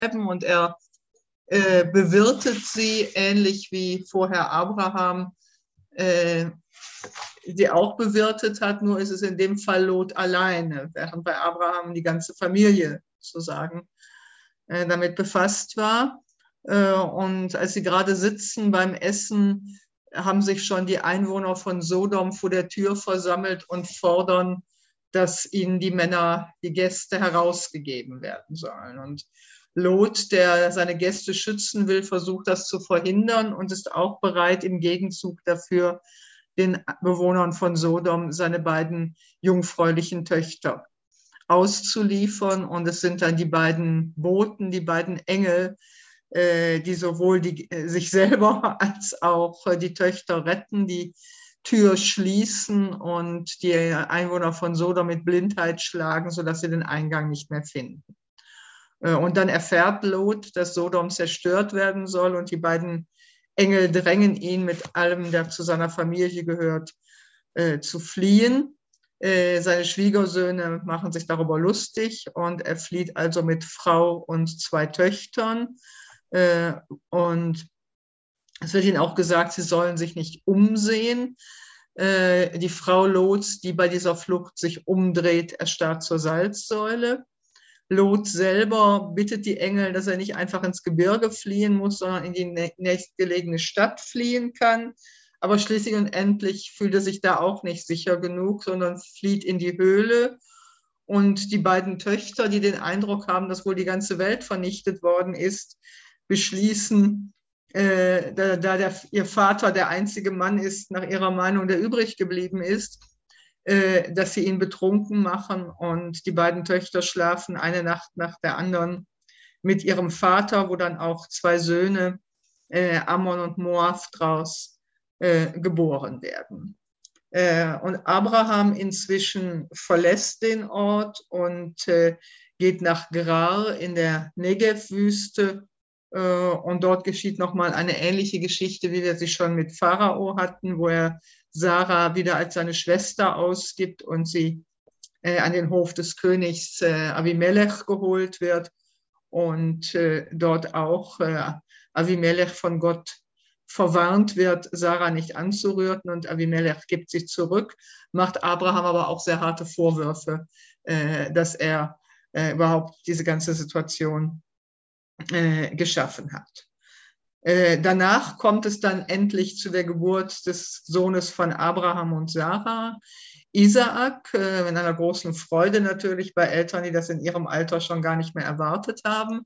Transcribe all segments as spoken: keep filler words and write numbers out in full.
und er äh, bewirtet sie, ähnlich wie vorher Abraham äh, sie auch bewirtet hat, nur ist es in dem Fall Lot alleine, während bei Abraham die ganze Familie sozusagen äh, damit befasst war. Äh, und als sie gerade sitzen beim Essen, haben sich schon die Einwohner von Sodom vor der Tür versammelt und fordern, dass ihnen die Männer, die Gäste herausgegeben werden sollen. Und Lot, der seine Gäste schützen will, versucht das zu verhindern und ist auch bereit, im Gegenzug dafür den Bewohnern von Sodom seine beiden jungfräulichen Töchter auszuliefern. Und es sind dann die beiden Boten, die beiden Engel, die sowohl die, sich selber als auch die Töchter retten, die Tür schließen und die Einwohner von Sodom mit Blindheit schlagen, sodass sie den Eingang nicht mehr finden. Und dann erfährt Lot, dass Sodom zerstört werden soll, und die beiden Engel drängen ihn mit allem, der zu seiner Familie gehört, äh, zu fliehen. Äh, seine Schwiegersöhne machen sich darüber lustig und er flieht also mit Frau und zwei Töchtern. Äh, und es wird ihnen auch gesagt, sie sollen sich nicht umsehen. Äh, die Frau Lots, die bei dieser Flucht sich umdreht, erstarrt zur Salzsäule. Lot selber bittet die Engel, dass er nicht einfach ins Gebirge fliehen muss, sondern in die nächstgelegene Stadt fliehen kann. Aber schließlich und endlich fühlt er sich da auch nicht sicher genug, sondern flieht in die Höhle. Und die beiden Töchter, die den Eindruck haben, dass wohl die ganze Welt vernichtet worden ist, beschließen, äh, da, da der, ihr Vater der einzige Mann ist, nach ihrer Meinung, der übrig geblieben ist, äh, dass sie ihn betrunken machen, und die beiden Töchter schlafen eine Nacht nach der anderen mit ihrem Vater, wo dann auch zwei Söhne, äh, Ammon und Moab, draus äh, geboren werden. Äh, und Abraham inzwischen verlässt den Ort und äh, geht nach Gerar in der Negev-Wüste. Und dort geschieht nochmal eine ähnliche Geschichte, wie wir sie schon mit Pharao hatten, wo er Sarah wieder als seine Schwester ausgibt und sie äh, an den Hof des Königs äh, Abimelech geholt wird und äh, dort auch äh, Abimelech von Gott verwarnt wird, Sarah nicht anzurühren, und Abimelech gibt sich zurück, macht Abraham aber auch sehr harte Vorwürfe, äh, dass er äh, überhaupt diese ganze Situation Äh, geschaffen hat. Äh, danach kommt es dann endlich zu der Geburt des Sohnes von Abraham und Sarah, Isaak, äh, in einer großen Freude natürlich bei Eltern, die das in ihrem Alter schon gar nicht mehr erwartet haben.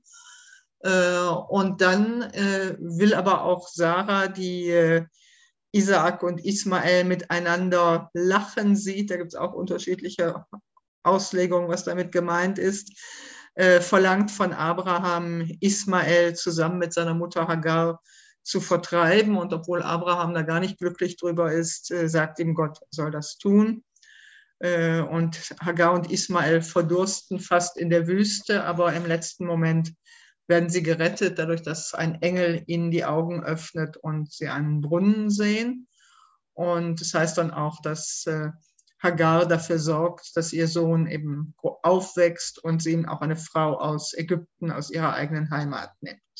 Äh, und dann äh, will aber auch Sarah, die äh, Isaak und Ismael miteinander lachen sieht, da gibt es auch unterschiedliche Auslegungen, was damit gemeint ist, Äh, verlangt von Abraham, Ismael zusammen mit seiner Mutter Hagar zu vertreiben. Und obwohl Abraham da gar nicht glücklich drüber ist, äh, sagt ihm Gott, soll das tun. Äh, und Hagar und Ismael verdursten fast in der Wüste, aber im letzten Moment werden sie gerettet, dadurch, dass ein Engel ihnen die Augen öffnet und sie einen Brunnen sehen. Und das heißt dann auch, dass äh, Hagar dafür sorgt, dass ihr Sohn eben aufwächst und sie ihm auch eine Frau aus Ägypten, aus ihrer eigenen Heimat nimmt.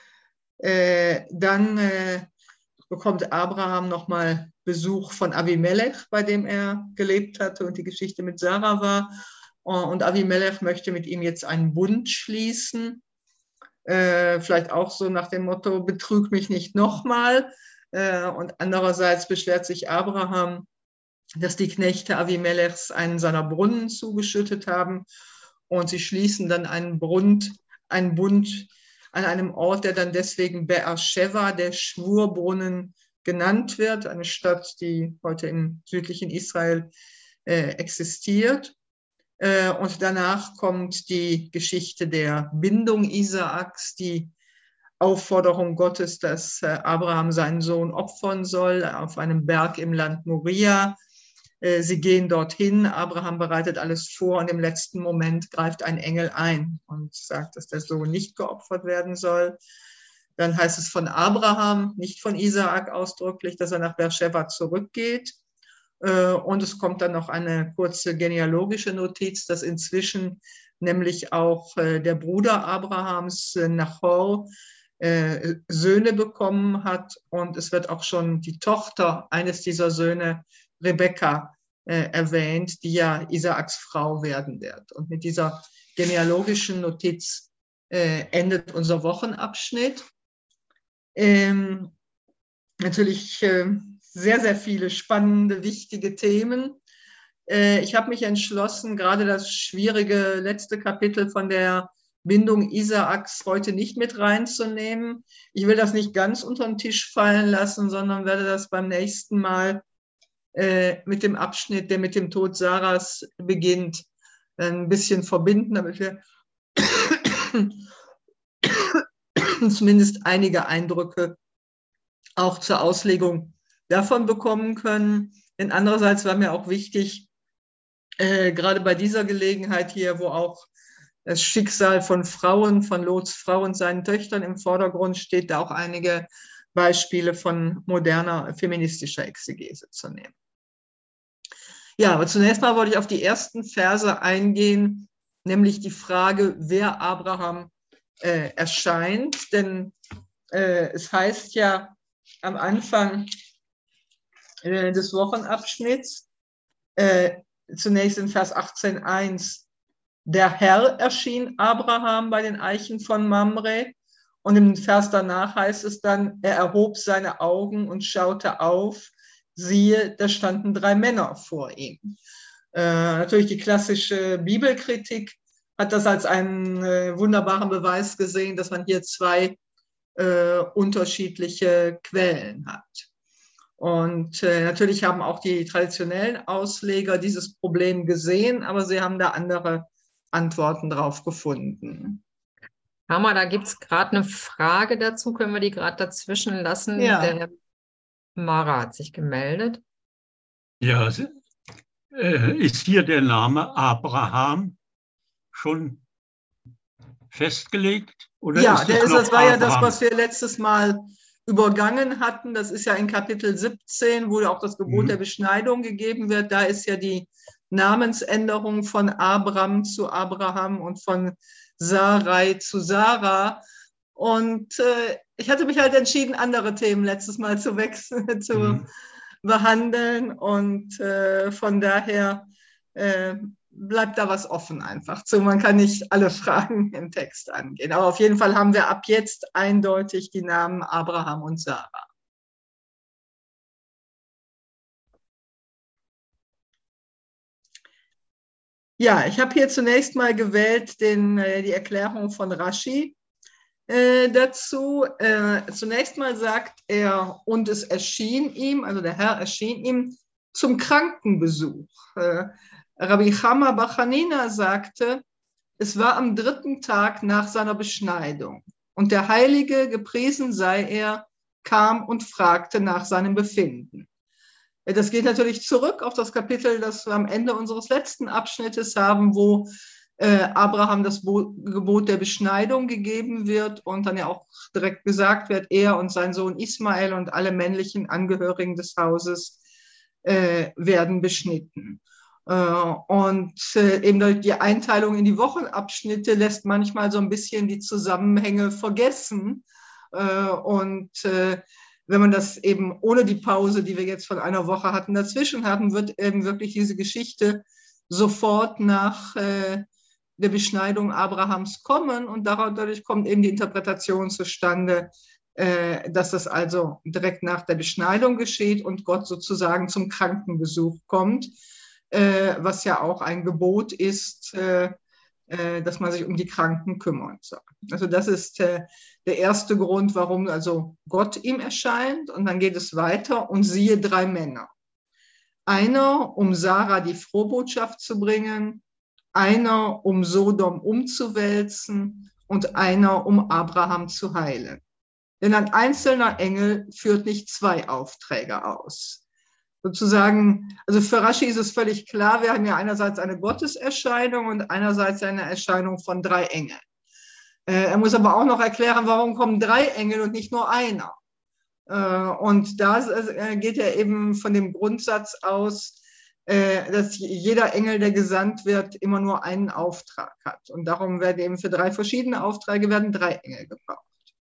Äh, dann äh, bekommt Abraham nochmal Besuch von Abimelech, bei dem er gelebt hatte und die Geschichte mit Sarah war. Und Abimelech möchte mit ihm jetzt einen Bund schließen. Äh, vielleicht auch so nach dem Motto, betrüg mich nicht nochmal. Äh, und andererseits beschwert sich Abraham, dass die Knechte Abimelechs einen seiner Brunnen zugeschüttet haben, und sie schließen dann einen, Brund, einen Bund an einem Ort, der dann deswegen Beersheva, der Schwurbrunnen, genannt wird, eine Stadt, die heute im südlichen Israel äh, existiert. Äh, und danach kommt die Geschichte der Bindung Isaaks, die Aufforderung Gottes, dass äh, Abraham seinen Sohn opfern soll auf einem Berg im Land Moria. Sie gehen dorthin, Abraham bereitet alles vor, und im letzten Moment greift ein Engel ein und sagt, dass der Sohn nicht geopfert werden soll. Dann heißt es von Abraham, nicht von Isaak ausdrücklich, dass er nach Beersheva zurückgeht. Und es kommt dann noch eine kurze genealogische Notiz, dass inzwischen nämlich auch der Bruder Abrahams, Nachor, Söhne bekommen hat. Und es wird auch schon die Tochter eines dieser Söhne, Rebekka, erwähnt, die ja Isaaks Frau werden wird. Und mit dieser genealogischen Notiz endet unser Wochenabschnitt. Ähm, natürlich äh, sehr, sehr viele spannende, wichtige Themen. Äh, ich habe mich entschlossen, gerade das schwierige letzte Kapitel von der Bindung Isaaks heute nicht mit reinzunehmen. Ich will das nicht ganz unter den Tisch fallen lassen, sondern werde das beim nächsten Mal äh, mit dem Abschnitt, der mit dem Tod Sarahs beginnt, ein bisschen verbinden, damit wir zumindest einige Eindrücke auch zur Auslegung davon bekommen können. Denn andererseits war mir auch wichtig, äh, gerade bei dieser Gelegenheit hier, wo auch das Schicksal von Frauen, von Lots Frau und seinen Töchtern im Vordergrund steht, da auch einige Beispiele von moderner feministischer Exegese zu nehmen. Ja, aber zunächst mal wollte ich auf die ersten Verse eingehen, nämlich die Frage, wer Abraham äh, erscheint. Denn äh, es heißt ja am Anfang äh, des Wochenabschnitts, äh, zunächst in Vers achtzehn Punkt eins, der Herr erschien Abraham bei den Eichen von Mamre. Und im Vers danach heißt es dann, er erhob seine Augen und schaute auf, siehe, da standen drei Männer vor ihm. Äh, natürlich die klassische Bibelkritik hat das als einen äh, wunderbaren Beweis gesehen, dass man hier zwei äh, unterschiedliche Quellen hat. Und äh, natürlich haben auch die traditionellen Ausleger dieses Problem gesehen, aber sie haben da andere Antworten drauf gefunden. Hammer, da gibt es gerade eine Frage dazu. Können wir die gerade dazwischen lassen? Ja. Der Herr Mara hat sich gemeldet. Ja, äh, ist hier der Name Abraham schon festgelegt? Oder ja, ist der es ist, noch das war ja das, Abraham? was wir letztes Mal übergangen hatten. Das ist ja in Kapitel siebzehn, wo auch das Gebot mhm. der Beschneidung gegeben wird. Da ist ja die Namensänderung von Abram zu Abraham und von Sarai zu Sarah. Und äh, ich hatte mich halt entschieden, andere Themen letztes Mal zu wechseln, zu mhm. behandeln. Und äh, von daher äh, bleibt da was offen einfach zu. Man kann nicht alle Fragen im Text angehen. Aber auf jeden Fall haben wir ab jetzt eindeutig die Namen Abraham und Sarah. Ja, ich habe hier zunächst mal gewählt den, die Erklärung von Rashi äh, dazu. Äh, zunächst mal sagt er, und es erschien ihm, also der Herr erschien ihm zum Krankenbesuch. Äh, Rabbi Chama bar Chanina sagte, es war am dritten Tag nach seiner Beschneidung und der Heilige, gepriesen sei er, kam und fragte nach seinem Befinden. Das geht natürlich zurück auf das Kapitel, das wir am Ende unseres letzten Abschnittes haben, wo äh, Abraham das Bo- Gebot der Beschneidung gegeben wird und dann ja auch direkt gesagt wird, er und sein Sohn Ismael und alle männlichen Angehörigen des Hauses äh, werden beschnitten. Äh, und äh, eben die Einteilung in die Wochenabschnitte lässt manchmal so ein bisschen die Zusammenhänge vergessen. Äh, und äh, wenn man das eben ohne die Pause, die wir jetzt von einer Woche hatten, dazwischen hatten, wird eben wirklich diese Geschichte sofort nach äh, der Beschneidung Abrahams kommen und dadurch kommt eben die Interpretation zustande, äh, dass das also direkt nach der Beschneidung geschieht und Gott sozusagen zum Krankenbesuch kommt, äh, was ja auch ein Gebot ist, äh, äh, dass man sich um die Kranken kümmern soll. Also das ist äh, der erste Grund, warum also Gott ihm erscheint. Und dann geht es weiter und siehe drei Männer. Einer, um Sarah die Frohbotschaft zu bringen, einer, um Sodom umzuwälzen und einer, um Abraham zu heilen. Denn ein einzelner Engel führt nicht zwei Aufträge aus. Sozusagen, also für Rashi ist es völlig klar, wir haben ja einerseits eine Gotteserscheinung und einerseits eine Erscheinung von drei Engeln. Er muss aber auch noch erklären, warum kommen drei Engel und nicht nur einer. Und da geht er eben von dem Grundsatz aus, dass jeder Engel, der gesandt wird, immer nur einen Auftrag hat. Und darum werden eben für drei verschiedene Aufträge werden drei Engel gebraucht.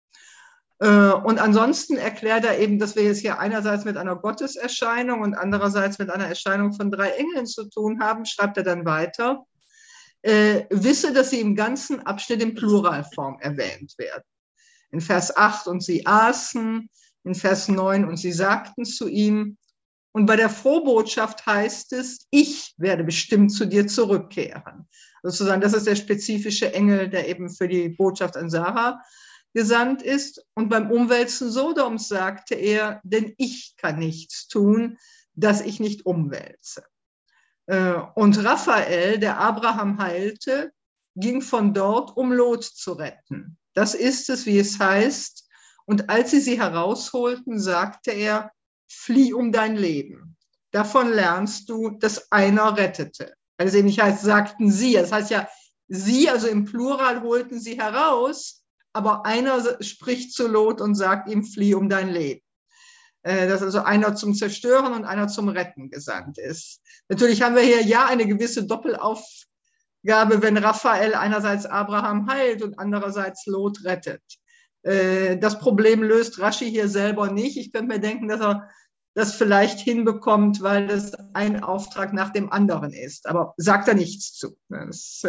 Und ansonsten erklärt er eben, dass wir jetzt hier einerseits mit einer Gotteserscheinung und andererseits mit einer Erscheinung von drei Engeln zu tun haben, schreibt er dann weiter. Äh, wisse, dass sie im ganzen Abschnitt in Pluralform erwähnt werden. In Vers acht, und sie aßen, in Vers neun, und sie sagten zu ihm. Und bei der Frohbotschaft heißt es, ich werde bestimmt zu dir zurückkehren. Sozusagen, das ist der spezifische Engel, der eben für die Botschaft an Sarah gesandt ist. Und beim Umwälzen Sodoms sagte er, denn ich kann nichts tun, das ich nicht umwälze. Und Raphael, der Abraham heilte, ging von dort, um Lot zu retten. Das ist es, wie es heißt. Und als sie sie herausholten, sagte er, flieh um dein Leben. Davon lernst du, dass einer rettete. Also eben nicht heißt, sagten sie. Das heißt ja, sie, also im Plural, holten sie heraus, aber einer spricht zu Lot und sagt ihm, flieh um dein Leben. Dass also einer zum Zerstören und einer zum Retten gesandt ist. Natürlich haben wir hier ja eine gewisse Doppelaufgabe, wenn Raphael einerseits Abraham heilt und andererseits Lot rettet. Das Problem löst Rashi hier selber nicht. Ich könnte mir denken, dass er das vielleicht hinbekommt, weil das ein Auftrag nach dem anderen ist. Aber sagt er nichts zu. Das,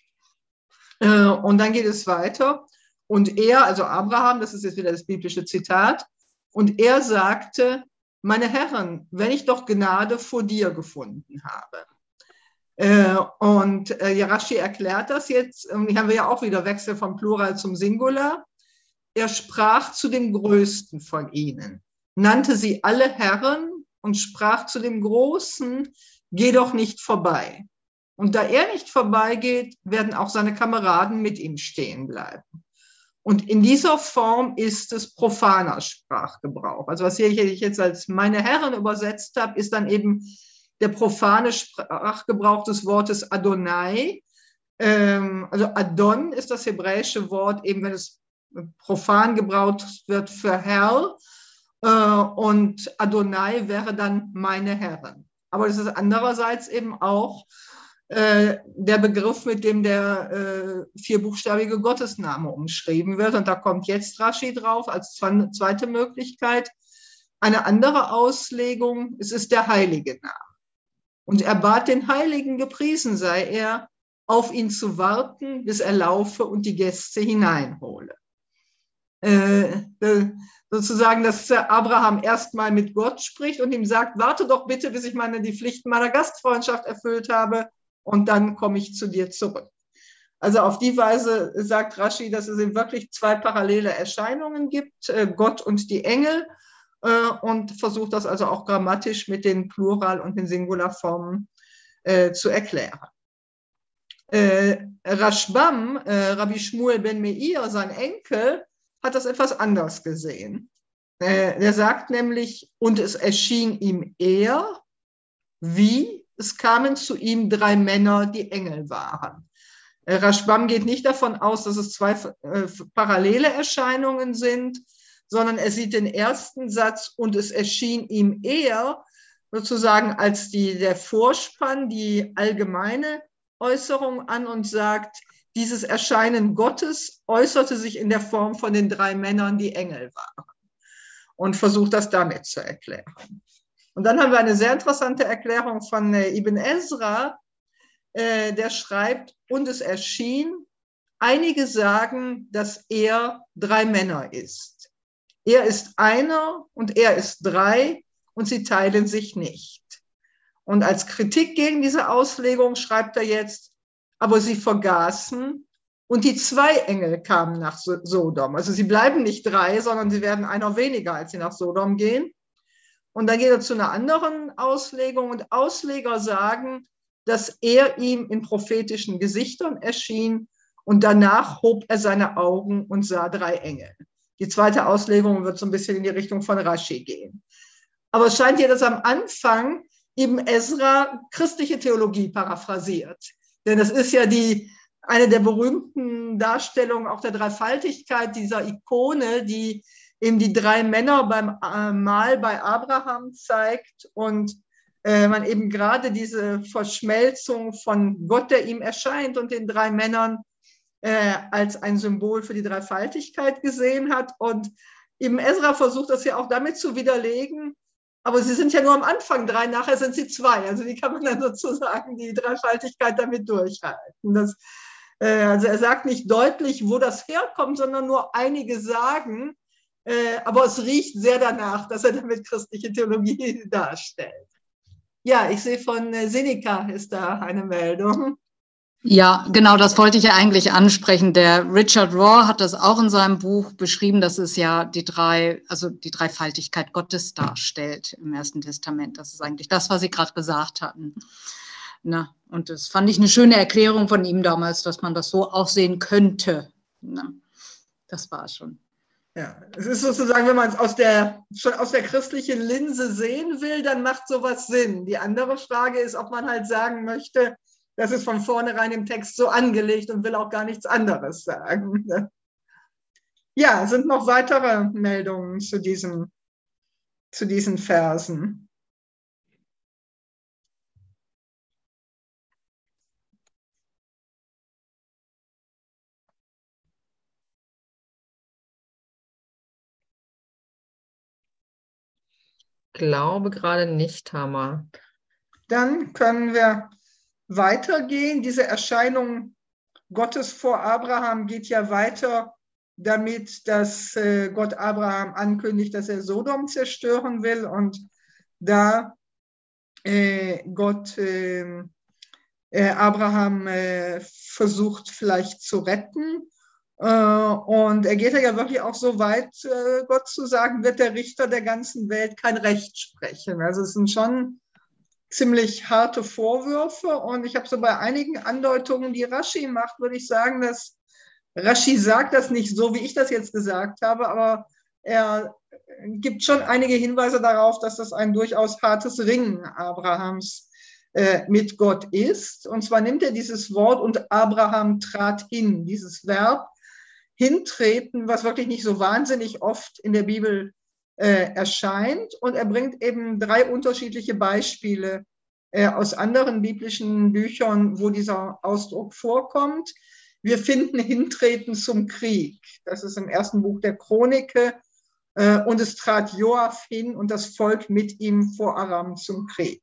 und dann geht es weiter. Und er, also Abraham, das ist jetzt wieder das biblische Zitat, und er sagte, meine Herren, wenn ich doch Gnade vor dir gefunden habe. Äh, und äh, Rashi erklärt das jetzt, und hier haben wir ja auch wieder Wechsel vom Plural zum Singular. Er sprach zu dem Größten von ihnen, nannte sie alle Herren und sprach zu dem Großen, geh doch nicht vorbei. Und da er nicht vorbeigeht, werden auch seine Kameraden mit ihm stehen bleiben. Und in dieser Form ist es profaner Sprachgebrauch. Also was hier ich jetzt als meine Herren übersetzt habe, ist dann eben der profane Sprachgebrauch des Wortes Adonai. Ähm, also Adon ist das hebräische Wort, eben wenn es profan gebraucht wird für Herr. Äh, und Adonai wäre dann meine Herren. Aber das ist andererseits eben auch Äh, der Begriff, mit dem der äh, vierbuchstabige Gottesname umschrieben wird. Und da kommt jetzt Rashi drauf als zweite Möglichkeit. Eine andere Auslegung, es ist der heilige Name. Und er bat den Heiligen, gepriesen sei er, auf ihn zu warten, bis er laufe und die Gäste hineinhole. Äh, äh, sozusagen, dass Abraham erstmal mit Gott spricht und ihm sagt, warte doch bitte, bis ich meine, die Pflichten meiner Gastfreundschaft erfüllt habe, und dann komme ich zu dir zurück. Also auf die Weise sagt Rashi, dass es wirklich zwei parallele Erscheinungen gibt, Gott und die Engel, und versucht das also auch grammatisch mit den Plural- und den Singularformen zu erklären. Rashbam, Rabbi Shmuel ben Meir, sein Enkel, hat das etwas anders gesehen. Er sagt nämlich, und es erschien ihm eher, wie es kamen zu ihm drei Männer, die Engel waren. Rashbam geht nicht davon aus, dass es zwei äh, parallele Erscheinungen sind, sondern er sieht den ersten Satz, und es erschien ihm eher sozusagen als die, der Vorspann, die allgemeine Äußerung an und sagt, dieses Erscheinen Gottes äußerte sich in der Form von den drei Männern, die Engel waren, und versucht das damit zu erklären. Und dann haben wir eine sehr interessante Erklärung von Ibn Ezra, äh, der schreibt, und es erschien, einige sagen, dass er drei Männer ist. Er ist einer und er ist drei und sie teilen sich nicht. Und als Kritik gegen diese Auslegung schreibt er jetzt, aber sie vergaßen und die zwei Engel kamen nach Sodom. Also sie bleiben nicht drei, sondern sie werden einer weniger, als sie nach Sodom gehen. Und dann geht er zu einer anderen Auslegung und Ausleger sagen, dass er ihm in prophetischen Gesichtern erschien und danach hob er seine Augen und sah drei Engel. Die zweite Auslegung wird so ein bisschen in die Richtung von Rashi gehen. Aber es scheint hier, dass am Anfang Ibn Ezra christliche Theologie paraphrasiert. Denn das ist ja die, eine der berühmten Darstellungen auch der Dreifaltigkeit dieser Ikone, die eben die drei Männer beim äh, Mahl bei Abraham zeigt und äh, man eben gerade diese Verschmelzung von Gott, der ihm erscheint, und den drei Männern äh, als ein Symbol für die Dreifaltigkeit gesehen hat. Und eben Ezra versucht das ja auch damit zu widerlegen, aber sie sind ja nur am Anfang drei, nachher sind sie zwei. Also wie kann man dann sozusagen die Dreifaltigkeit damit durchhalten? Das, äh, also er sagt nicht deutlich, wo das herkommt, sondern nur einige sagen, äh, aber es riecht sehr danach, dass er damit christliche Theologie darstellt. Ja, ich sehe von äh, Seneca ist da eine Meldung. Ja, genau, das wollte ich ja eigentlich ansprechen. Der Richard Rohr hat das auch in seinem Buch beschrieben, dass es ja die drei, also die Dreifaltigkeit Gottes darstellt im Ersten Testament. Das ist eigentlich das, was Sie gerade gesagt hatten. Na, und das fand ich eine schöne Erklärung von ihm damals, dass man das so auch sehen könnte. Na, das war es schon. Ja, es ist sozusagen, wenn man es aus der, schon aus der christlichen Linse sehen will, dann macht sowas Sinn. Die andere Frage ist, ob man halt sagen möchte, das ist von vornherein im Text so angelegt und will auch gar nichts anderes sagen. Ja, sind noch weitere Meldungen zu, diesem, zu diesen Versen? Ich glaube gerade nicht, Hammer. Dann können wir weitergehen. Diese Erscheinung Gottes vor Abraham geht ja weiter damit, dass äh, Gott Abraham ankündigt, dass er Sodom zerstören will und da äh, Gott äh, äh, Abraham äh, versucht vielleicht zu retten. Äh, und er geht ja wirklich auch so weit, äh, Gott zu sagen, wird der Richter der ganzen Welt kein Recht sprechen. Also es sind schon ziemlich harte Vorwürfe und ich habe so bei einigen Andeutungen, die Rashi macht, würde ich sagen, dass Rashi sagt das nicht so, wie ich das jetzt gesagt habe, aber er gibt schon einige Hinweise darauf, dass das ein durchaus hartes Ringen Abrahams äh, mit Gott ist. Und zwar nimmt er dieses Wort und Abraham trat hin, dieses Verb hintreten, was wirklich nicht so wahnsinnig oft in der Bibel Äh, erscheint, und er bringt eben drei unterschiedliche Beispiele äh, aus anderen biblischen Büchern, wo dieser Ausdruck vorkommt. Wir finden Hintreten zum Krieg. Das ist im ersten Buch der Chronike. Äh, und es trat Joab hin und das Volk mit ihm vor Aram zum Krieg.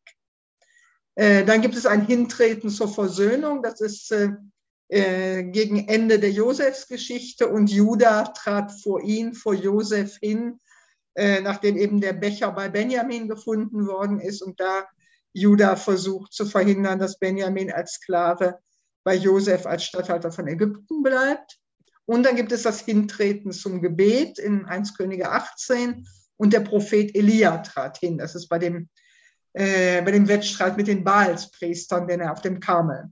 Äh, dann gibt es ein Hintreten zur Versöhnung. Das ist äh, äh, gegen Ende der Josefsgeschichte, und Juda trat vor ihn, vor Josef hin, Äh, nachdem eben der Becher bei Benjamin gefunden worden ist und da Juda versucht zu verhindern, dass Benjamin als Sklave bei Josef als Statthalter von Ägypten bleibt. Und dann gibt es das Hintreten zum Gebet in erster Könige achtzehn und der Prophet Elia trat hin. Das ist bei dem, äh, bei dem Wettstreit mit den Baalspriestern, den er auf dem Karmel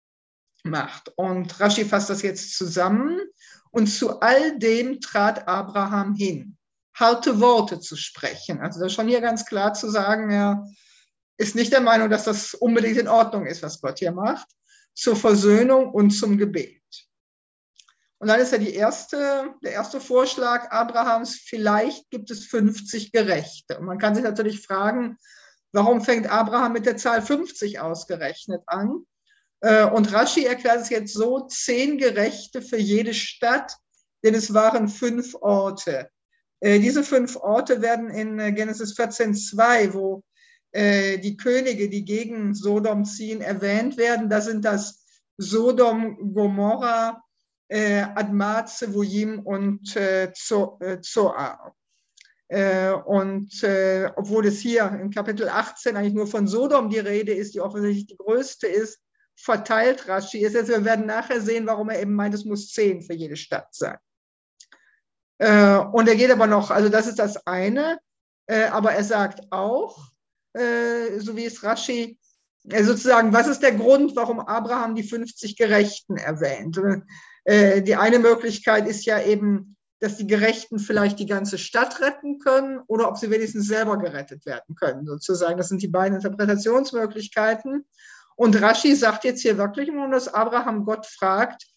macht. Und Rashi fasst das jetzt zusammen. Und zu all dem trat Abraham hin, harte Worte zu sprechen. Also das ist schon hier ganz klar zu sagen, er ist nicht der Meinung, dass das unbedingt in Ordnung ist, was Gott hier macht, zur Versöhnung und zum Gebet. Und dann ist ja die erste, der erste Vorschlag Abrahams, vielleicht gibt es fünfzig Gerechte. Und man kann sich natürlich fragen, warum fängt Abraham mit der Zahl fünfzig ausgerechnet an? Und Rashi erklärt es jetzt so, zehn Gerechte für jede Stadt, denn es waren fünf Orte. Diese fünf Orte werden in Genesis vierzehn zwei, wo äh, die Könige, die gegen Sodom ziehen, erwähnt werden. Da sind das Sodom, Gomorra, äh, Adma, Zeboim und äh, Zoar. Äh, und äh, obwohl es hier im Kapitel achtzehn eigentlich nur von Sodom die Rede ist, die offensichtlich die größte ist, verteilt Rashi es. Also wir werden nachher sehen, warum er eben meint, es muss zehn für jede Stadt sein. Und er geht aber noch, also das ist das eine, aber er sagt auch, so wie es Rashi, sozusagen, was ist der Grund, warum Abraham die fünfzig Gerechten erwähnt? Die eine Möglichkeit ist ja eben, dass die Gerechten vielleicht die ganze Stadt retten können oder ob sie wenigstens selber gerettet werden können, sozusagen. Das sind die beiden Interpretationsmöglichkeiten. Und Rashi sagt jetzt hier wirklich nur, dass Abraham Gott fragt,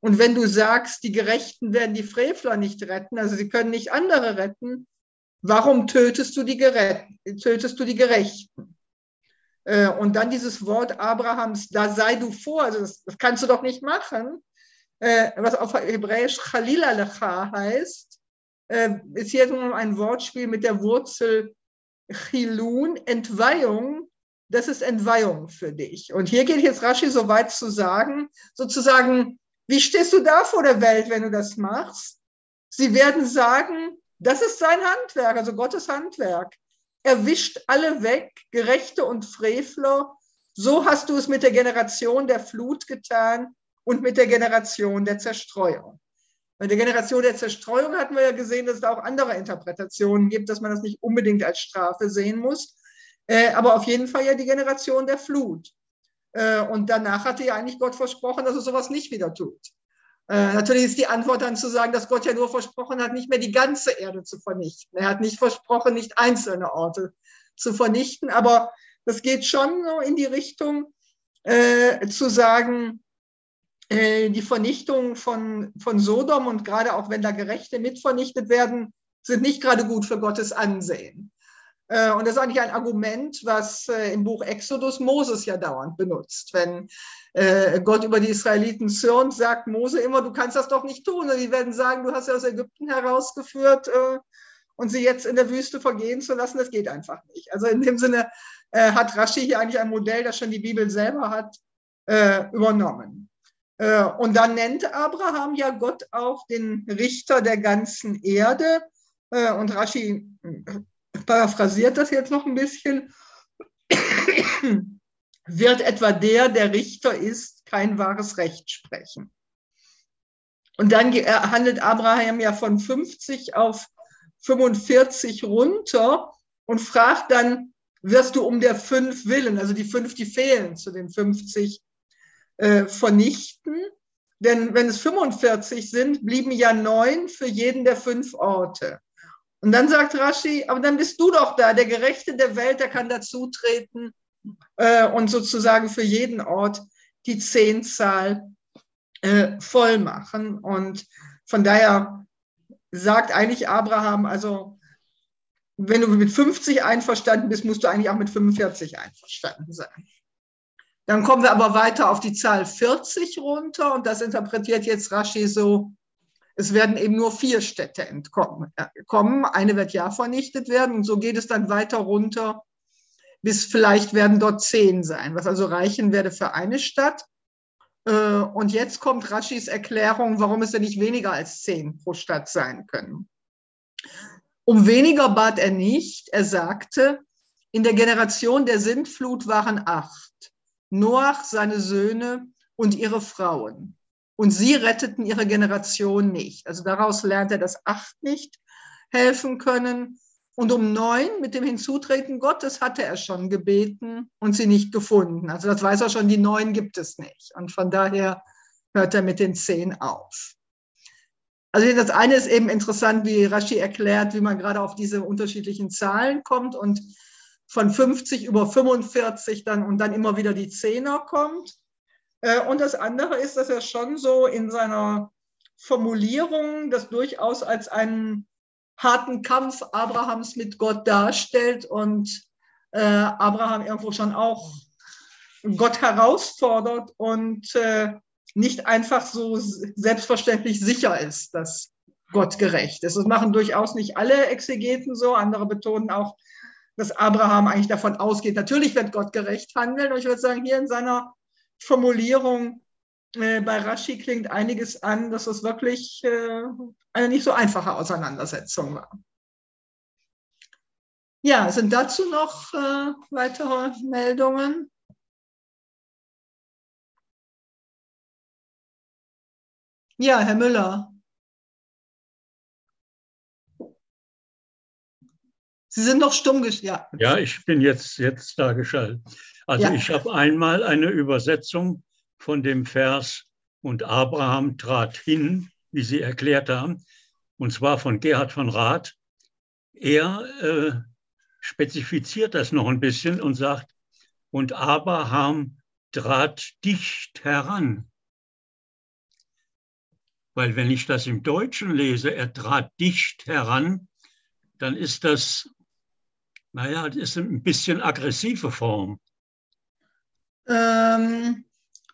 Und wenn du sagst, die Gerechten werden die Frevler nicht retten, also sie können nicht andere retten, warum tötest du die, Gerechten, tötest du die Gerechten? Und dann dieses Wort Abrahams, da sei du vor, also das, das kannst du doch nicht machen, was auf Hebräisch Chalila Lecha heißt, ist hier ein Wortspiel mit der Wurzel Chilun, Entweihung, das ist Entweihung für dich. Und hier geht jetzt Rashi so weit zu sagen, sozusagen, wie stehst du da vor der Welt, wenn du das machst? Sie werden sagen, das ist sein Handwerk, also Gottes Handwerk. Er wischt alle weg, Gerechte und Frevler. So hast du es mit der Generation der Flut getan und mit der Generation der Zerstreuung. Bei der Generation der Zerstreuung hatten wir ja gesehen, dass es da auch andere Interpretationen gibt, dass man das nicht unbedingt als Strafe sehen muss. Aber auf jeden Fall ja die Generation der Flut. Und danach hatte ja eigentlich Gott versprochen, dass er sowas nicht wieder tut. Äh, natürlich ist die Antwort dann zu sagen, dass Gott ja nur versprochen hat, nicht mehr die ganze Erde zu vernichten. Er hat nicht versprochen, nicht einzelne Orte zu vernichten, aber das geht schon so in die Richtung äh, zu sagen, äh, die Vernichtung von, von Sodom und gerade auch wenn da Gerechte mit vernichtet werden, sind nicht gerade gut für Gottes Ansehen. Äh, und das ist eigentlich ein Argument, was äh, im Buch Exodus Moses ja dauernd benutzt. Wenn äh, Gott über die Israeliten zürnt, sagt Mose immer, du kannst das doch nicht tun. Und die werden sagen, du hast ja aus Ägypten herausgeführt äh, und sie jetzt in der Wüste vergehen zu lassen, das geht einfach nicht. Also in dem Sinne äh, hat Rashi hier eigentlich ein Modell, das schon die Bibel selber hat, äh, übernommen. Äh, und dann nennt Abraham ja Gott auch den Richter der ganzen Erde. Äh, und Rashi paraphrasiert das jetzt noch ein bisschen. Wird etwa der, der Richter ist, kein wahres Recht sprechen. Und dann handelt Abraham ja von fünfzig auf fünfundvierzig runter und fragt dann, wirst du um der fünf willen, also die fünf, die fehlen zu den fünfzig, äh, vernichten? Denn wenn es fünfundvierzig sind, blieben ja neun für jeden der fünf Orte. Und dann sagt Rashi, aber dann bist du doch da, der Gerechte der Welt, der kann dazutreten äh, und sozusagen für jeden Ort die Zehnzahl äh, voll machen. Und von daher sagt eigentlich Abraham, also wenn du mit fünfzig einverstanden bist, musst du eigentlich auch mit fünfundvierzig einverstanden sein. Dann kommen wir aber weiter auf die Zahl vierzig runter und das interpretiert jetzt Rashi so, es werden eben nur vier Städte entkommen. Eine wird ja vernichtet werden und so geht es dann weiter runter, bis vielleicht werden dort zehn sein, was also reichen werde für eine Stadt. Und jetzt kommt Rashis Erklärung, warum es denn nicht weniger als zehn pro Stadt sein können. Um weniger bat er nicht. Er sagte, in der Generation der Sintflut waren acht. Noach, seine Söhne und ihre Frauen. Und sie retteten ihre Generation nicht. Also daraus lernt er, dass acht nicht helfen können. Und um neun, mit dem Hinzutreten Gottes, hatte er schon gebeten und sie nicht gefunden. Also das weiß er schon, die neun gibt es nicht. Und von daher hört er mit den zehn auf. Also das eine ist eben interessant, wie Rashi erklärt, wie man gerade auf diese unterschiedlichen Zahlen kommt und von fünfzig über fünfundvierzig dann und dann immer wieder die Zehner kommt. Und das andere ist, dass er schon so in seiner Formulierung das durchaus als einen harten Kampf Abrahams mit Gott darstellt und äh, Abraham irgendwo schon auch Gott herausfordert und äh, nicht einfach so selbstverständlich sicher ist, dass Gott gerecht ist. Das machen durchaus nicht alle Exegeten so. Andere betonen auch, dass Abraham eigentlich davon ausgeht, natürlich wird Gott gerecht handeln. Und ich würde sagen, hier in seiner Formulierung äh, bei Rashi klingt einiges an, dass es wirklich äh, eine nicht so einfache Auseinandersetzung war. Ja, sind dazu noch äh, weitere Meldungen? Ja, Herr Müller. Sie sind noch stumm geschaltet. Ja. ja, ich bin jetzt, jetzt da geschaltet. Also ja. Ich habe einmal eine Übersetzung von dem Vers und Abraham trat hin, wie Sie erklärt haben, und zwar von Gerhard von Rath. Er äh, spezifiziert das noch ein bisschen und sagt, und Abraham trat dicht heran. Weil wenn ich das im Deutschen lese, er trat dicht heran, dann ist das, naja, das ist ein bisschen aggressive Form. Ähm,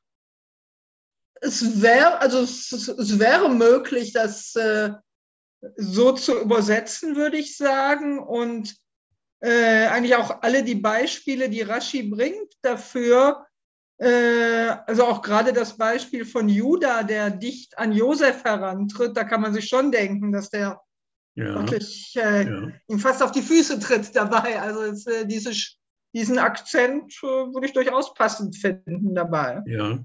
es wäre, also es, es wäre möglich, das äh, so zu übersetzen, würde ich sagen. Und äh, eigentlich auch alle die Beispiele, die Rashi bringt dafür, äh, also auch gerade das Beispiel von Judah, der dicht an Josef herantritt, da kann man sich schon denken, dass der ja. wirklich äh, ja. ihm fast auf die Füße tritt dabei. Also es, äh, diese, diesen Akzent äh, würde ich durchaus passend finden dabei. Ja.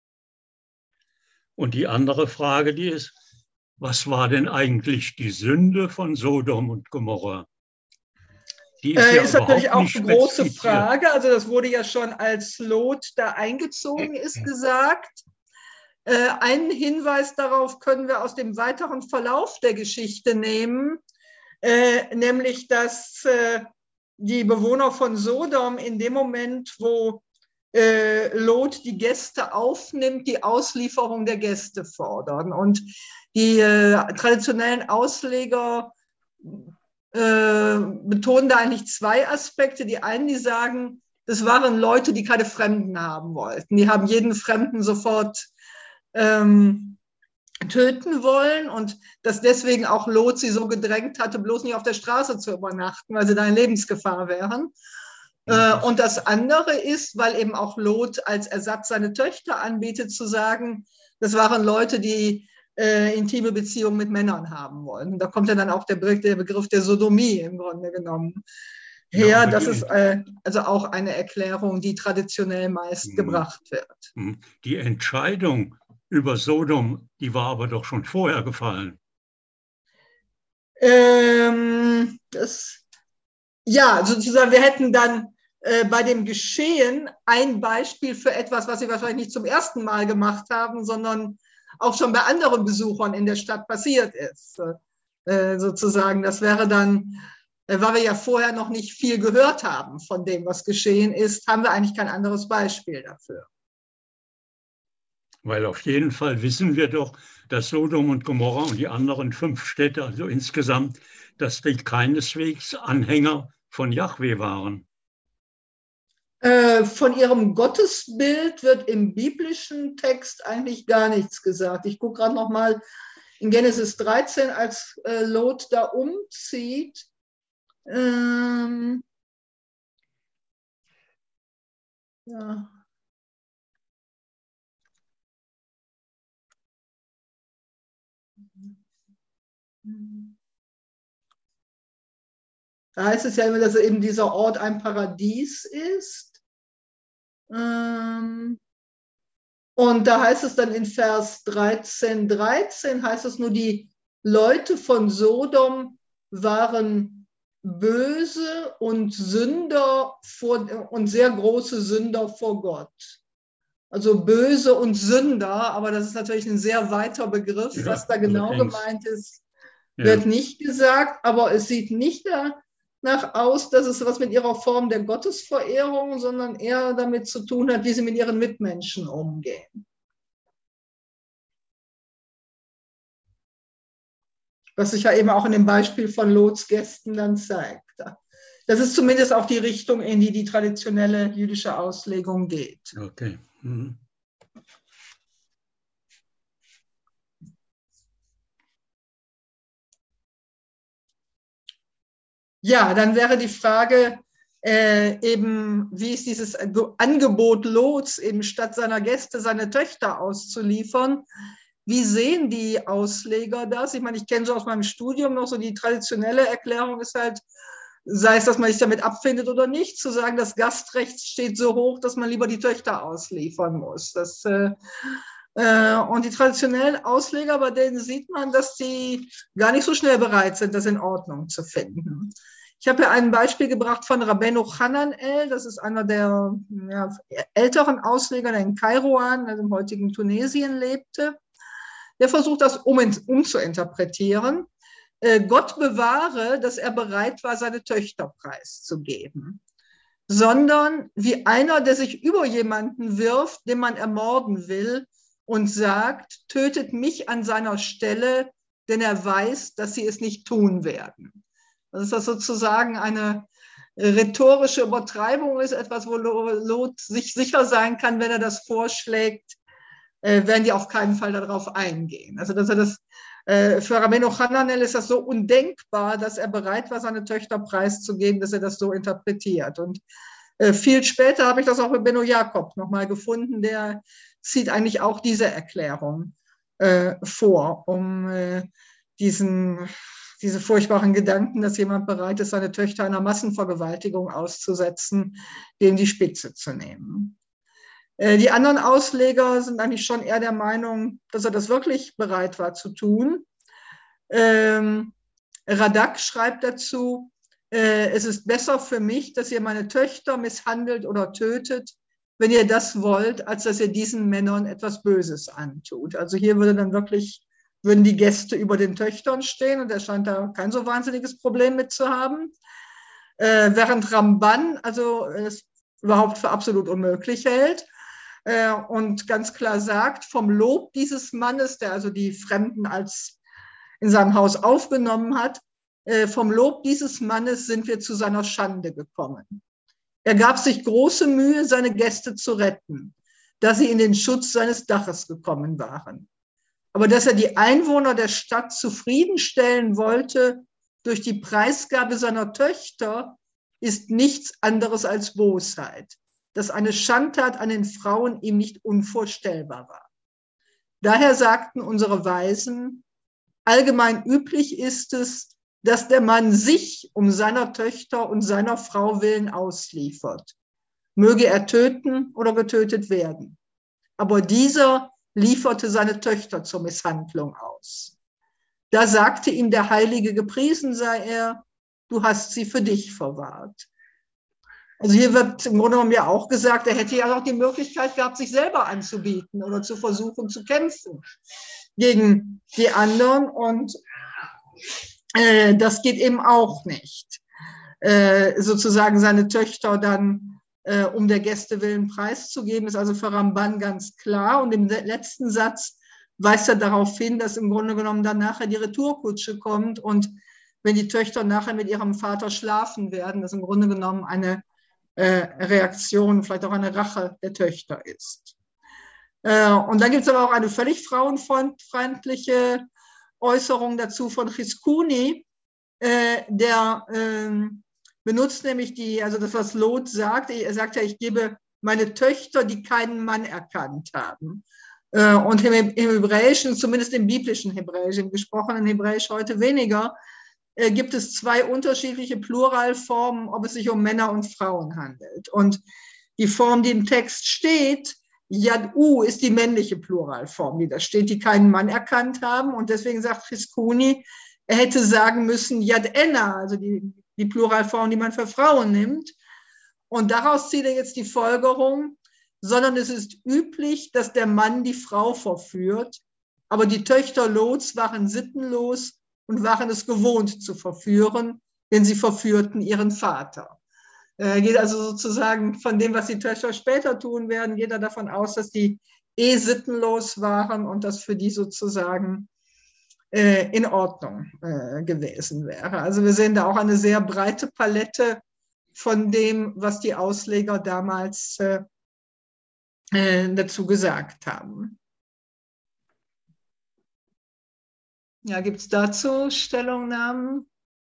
Und die andere Frage, die ist, was war denn eigentlich die Sünde von Sodom und Gomorra? Die ist, äh, ja ist natürlich auch eine große Frage. Also das wurde ja schon, als Lot da eingezogen ist, gesagt. Äh, einen Hinweis darauf können wir aus dem weiteren Verlauf der Geschichte nehmen, äh, nämlich dass äh, die Bewohner von Sodom in dem Moment, wo äh, Lot die Gäste aufnimmt, die Auslieferung der Gäste fordern. Und die äh, traditionellen Ausleger äh, betonen da eigentlich zwei Aspekte. Die einen, die sagen, das waren Leute, die keine Fremden haben wollten. Die haben jeden Fremden sofort ähm, töten wollen und dass deswegen auch Lot sie so gedrängt hatte, bloß nicht auf der Straße zu übernachten, weil sie da in Lebensgefahr wären. Und das andere ist, weil eben auch Lot als Ersatz seine Töchter anbietet, zu sagen, das waren Leute, die äh, intime Beziehungen mit Männern haben wollen. Da kommt ja dann auch der Begriff der, Begriff der Sodomie im Grunde genommen her. Ja, das ist äh, also auch eine Erklärung, die traditionell meist mhm. gebracht wird. Die Entscheidung über Sodom, die war aber doch schon vorher gefallen. Ähm, das, ja, sozusagen, wir hätten dann bei dem Geschehen ein Beispiel für etwas, was sie wahrscheinlich nicht zum ersten Mal gemacht haben, sondern auch schon bei anderen Besuchern in der Stadt passiert ist. Äh, sozusagen, das wäre dann, äh, weil wir ja vorher noch nicht viel gehört haben von dem, was geschehen ist, haben wir eigentlich kein anderes Beispiel dafür. Weil auf jeden Fall wissen wir doch, dass Sodom und Gomorra und die anderen fünf Städte, also insgesamt, dass die keineswegs Anhänger von Jahwe waren. Von ihrem Gottesbild wird im biblischen Text eigentlich gar nichts gesagt. Ich gucke gerade noch mal in Genesis dreizehn, als äh, Lot da umzieht. Ähm, ja. Da heißt es ja immer, dass eben dieser Ort ein Paradies ist. Und da heißt es dann in Vers dreizehn, dreizehn, heißt es nur, die Leute von Sodom waren böse und Sünder vor, und sehr große Sünder vor Gott. Also böse und Sünder, aber das ist natürlich ein sehr weiter Begriff. Ja, was da genau allerdings gemeint ist, wird ja nicht gesagt, aber es sieht nicht da nach aus, dass es was mit ihrer Form der Gottesverehrung, sondern eher damit zu tun hat, wie sie mit ihren Mitmenschen umgehen. Was sich ja eben auch in dem Beispiel von Lots Gästen dann zeigt. Das ist zumindest auch die Richtung, in die die traditionelle jüdische Auslegung geht. Okay. Mhm. Ja, dann wäre die Frage äh, eben, wie ist dieses Angebot Lots, eben statt seiner Gäste seine Töchter auszuliefern? Wie sehen die Ausleger das? Ich meine, ich kenne so aus meinem Studium noch so die traditionelle Erklärung ist halt, sei es, dass man sich damit abfindet oder nicht, zu sagen, das Gastrecht steht so hoch, dass man lieber die Töchter ausliefern muss. Das, äh, äh, und die traditionellen Ausleger, bei denen sieht man, dass die gar nicht so schnell bereit sind, das in Ordnung zu finden. Ich habe hier ein Beispiel gebracht von Rabbeinu Hananel, das ist einer der ja, älteren Ausleger, der in Kairouan, also im heutigen Tunesien, lebte. Der versucht, das um, umzuinterpretieren. Äh, Gott bewahre, dass er bereit war, seine Töchter preiszugeben, sondern wie einer, der sich über jemanden wirft, den man ermorden will und sagt, tötet mich an seiner Stelle, denn er weiß, dass sie es nicht tun werden. Das ist das sozusagen eine rhetorische Übertreibung ist, etwas, wo Lot sich sicher sein kann, wenn er das vorschlägt, äh, werden die auf keinen Fall darauf eingehen. Also dass er das, äh, für Rabbeinu Hananel ist das so undenkbar, dass er bereit war, seine Töchter preiszugeben, dass er das so interpretiert. Und äh, viel später habe ich das auch mit Benno Jakob nochmal gefunden, der zieht eigentlich auch diese Erklärung äh, vor, um äh, diesen diese furchtbaren Gedanken, dass jemand bereit ist, seine Töchter einer Massenvergewaltigung auszusetzen, dem die Spitze zu nehmen. Die anderen Ausleger sind eigentlich schon eher der Meinung, dass er das wirklich bereit war zu tun. Ähm, Radak schreibt dazu, äh, es ist besser für mich, dass ihr meine Töchter misshandelt oder tötet, wenn ihr das wollt, als dass ihr diesen Männern etwas Böses antut. Also hier würde dann wirklich würden die Gäste über den Töchtern stehen und er scheint da kein so wahnsinniges Problem mit zu haben. Äh, während Ramban also es überhaupt für absolut unmöglich hält äh, und ganz klar sagt, vom Lob dieses Mannes, der also die Fremden als in seinem Haus aufgenommen hat, äh, vom Lob dieses Mannes sind wir zu seiner Schande gekommen. Er gab sich große Mühe, seine Gäste zu retten, da sie in den Schutz seines Daches gekommen waren. Aber dass er die Einwohner der Stadt zufriedenstellen wollte durch die Preisgabe seiner Töchter, ist nichts anderes als Bosheit, dass eine Schandtat an den Frauen ihm nicht unvorstellbar war. Daher sagten unsere Weisen, allgemein üblich ist es, dass der Mann sich um seiner Töchter und seiner Frau willen ausliefert. Möge er töten oder getötet werden. Aber dieser lieferte seine Töchter zur Misshandlung aus. Da sagte ihm der Heilige, gepriesen sei er, du hast sie für dich verwahrt. Also hier wird im Grunde genommen ja auch gesagt, er hätte ja auch die Möglichkeit gehabt, sich selber anzubieten oder zu versuchen zu kämpfen gegen die anderen. Und äh, das geht eben auch nicht. Äh, sozusagen seine Töchter dann Äh, um der Gäste willen preiszugeben, ist also für Ramban ganz klar. Und im letzten Satz weist er darauf hin, dass im Grunde genommen dann nachher die Retourkutsche kommt und wenn die Töchter nachher mit ihrem Vater schlafen werden, das im Grunde genommen eine äh, Reaktion, vielleicht auch eine Rache der Töchter ist. Äh, und dann gibt es aber auch eine völlig frauenfeindliche Äußerung dazu von Chizkuni, äh, der äh, benutzt nämlich die, also das, was Lot sagt, er sagt ja, ich gebe meine Töchter, die keinen Mann erkannt haben. Und im, im Hebräischen, zumindest im biblischen Hebräisch, im gesprochenen Hebräisch heute weniger, gibt es zwei unterschiedliche Pluralformen, ob es sich um Männer und Frauen handelt. Und die Form, die im Text steht, Yad-U, ist die männliche Pluralform, die da steht, die keinen Mann erkannt haben. Und deswegen sagt Chizkuni, er hätte sagen müssen Yad-Enna, also die die Pluralform, die man für Frauen nimmt. Und daraus zieht er jetzt die Folgerung, sondern es ist üblich, dass der Mann die Frau verführt, aber die Töchter Lots waren sittenlos und waren es gewohnt zu verführen, denn sie verführten ihren Vater. Er geht also sozusagen von dem, was die Töchter später tun werden, geht er davon aus, dass die eh sittenlos waren und das für die sozusagen in Ordnung äh, gewesen wäre. Also wir sehen da auch eine sehr breite Palette von dem, was die Ausleger damals äh, äh, dazu gesagt haben. Ja, gibt es dazu Stellungnahmen?